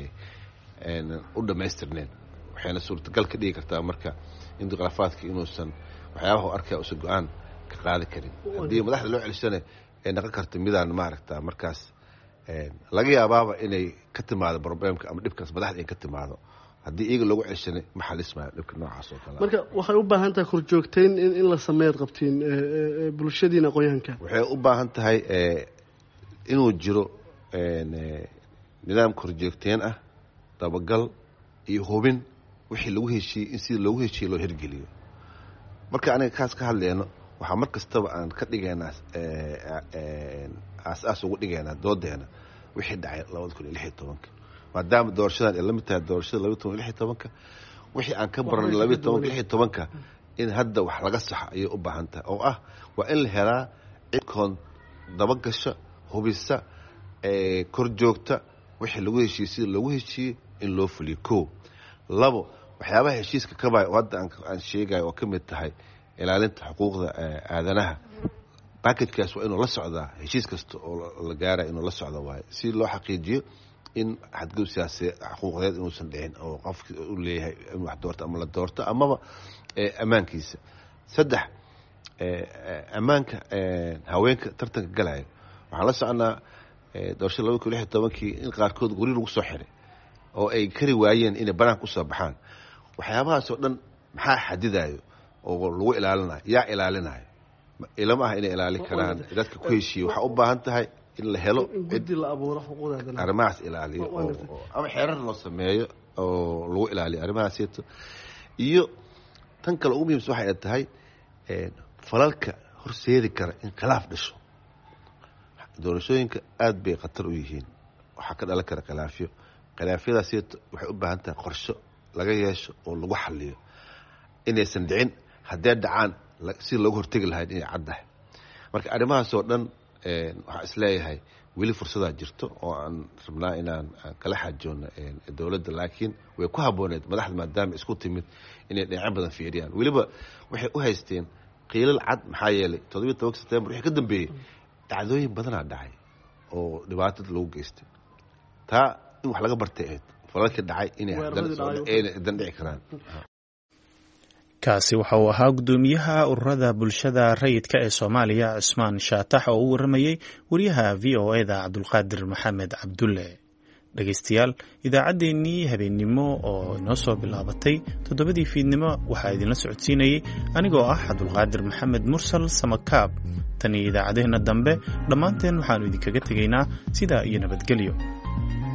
u dhammaystirneen. waxayna suurtagal ka dhigi kartaa marka in khilaafaadkii inuusan waxyaabaha u arkaya uusan go-aan ka qaadi karin. haddii madaxda loo celishana ay noqon karta midaan maaragta markaas laga yaabaaba inay ka timaado problemka ama dhibkaas madaxda in ka timaado. haddii iyaga loogu ceshana ma xalismaayo dhibka noocaas oo kale. marka waxay u baahan tahay korjoogteyn in la sameeyo qabtiin bulshadiina aqoonyahanka. waxay u baahan tahay inuu jiro nidaam korjoogteen ah, dabagal iyo hubin wixii lagu heshiiyey in sidii loogu heshiiyey loo hirgeliyo. marka aniga kaas ka hadleyno waxaa mar kastaba aan ka dhigaynaa aas ugu dhigaynaa doodeena wixii dhacay 2016 maadaama doorashadan ay la mid tahay doorashada 2016 wixii aan ka baranay 2016 in hadda wax laga saxo ayay u baahan tahay oo ah waa in la helaa cidkoon dabagasha hubisa kor joogta wixii lagu heshiiyey sida loogu heshiiyey in loo fuliyo. 2 waxyaabaha heshiiska ka baay oo hadda aan sheegayo oo ka mid tahay ilaalinta xuquuqda aadanaha. baakajkaas waa inuu la socdaa heshiis kasta oo la gaara inuu la socdo waaye si loo xaqiijiyo in xadgudub siyaasadeed xuquuqdeed inuusan dhicin oo qofki u leeyahay in wax doorto ama la doorto amaba ammaankiisa. 3 ammaanka haweenka tartanka galaya. waxaan la soconaa doorashada 2016 in qaarkood guri lagu soo xiray oo ay kari waayeen inay banaanka usoo baxaan. waxyaabahaas oo dhan maxaa xadidayo oo lagu ilaalinayo yaa ilaalinayo ilama ah inay ilaalin karaan dadka ku heshiiye. waxaa u baahan tahay in la helo guddi la abuuro xuquuqda arrimahaas ilaaliyo ama xeerar loo sameeyo oo lagu ilaaliyo arrimahaasito. iyo tan kale ugu muhiimsan waxay tahay falalka horseedi kara in khilaaf dhasho. doorashooyinka aad bay khatar u yihiin. waxaa ka dhalan kara khilaafyadaasito waxay u baahan tahay qorsho laga yeesho oo lagu xaliyo inaysan dhicin. haddee dhacaan si loogu hortegi lahayd inay caddahay. marka arrimahaas oo dhan waxaa isleeyahay weli fursadaa jirto oo aan rabnaa inaan kala xaajoonno dowladda laakiin way ku habbooneed madaxda maadaama isku timid inay dhinacyo badan fiiriyaan weliba waxay u haysteen qiilal cad maxaa yeelay 17 September wixii ka dambeeyey dhacdooyin badanaa dhacay oo dhibaatada lagu geystay taa in wax laga bartay ahayd falalkii dhacay inay dan dhici karaan kaasi waxa uu ahaa gudoomiyaha ururada bulshada rayidka ee Soomaaliya Cusmaan Shaatax oo u waramayay wariyaha VOA-da Cabdulqaadir Maxamed Cabdulle dhageystayaal idaacadeennii habeenimo oo inoo soo bilaabatay 7 fiidnimo waxaa idinla socodsiinayay anigoo ah Cabdulqaadir Maxamed Mursal Samakaab tan idaacadeena dambe dhammaanteen waxaanu idinkaga tegaynaa sidaa iyo nabadgelyo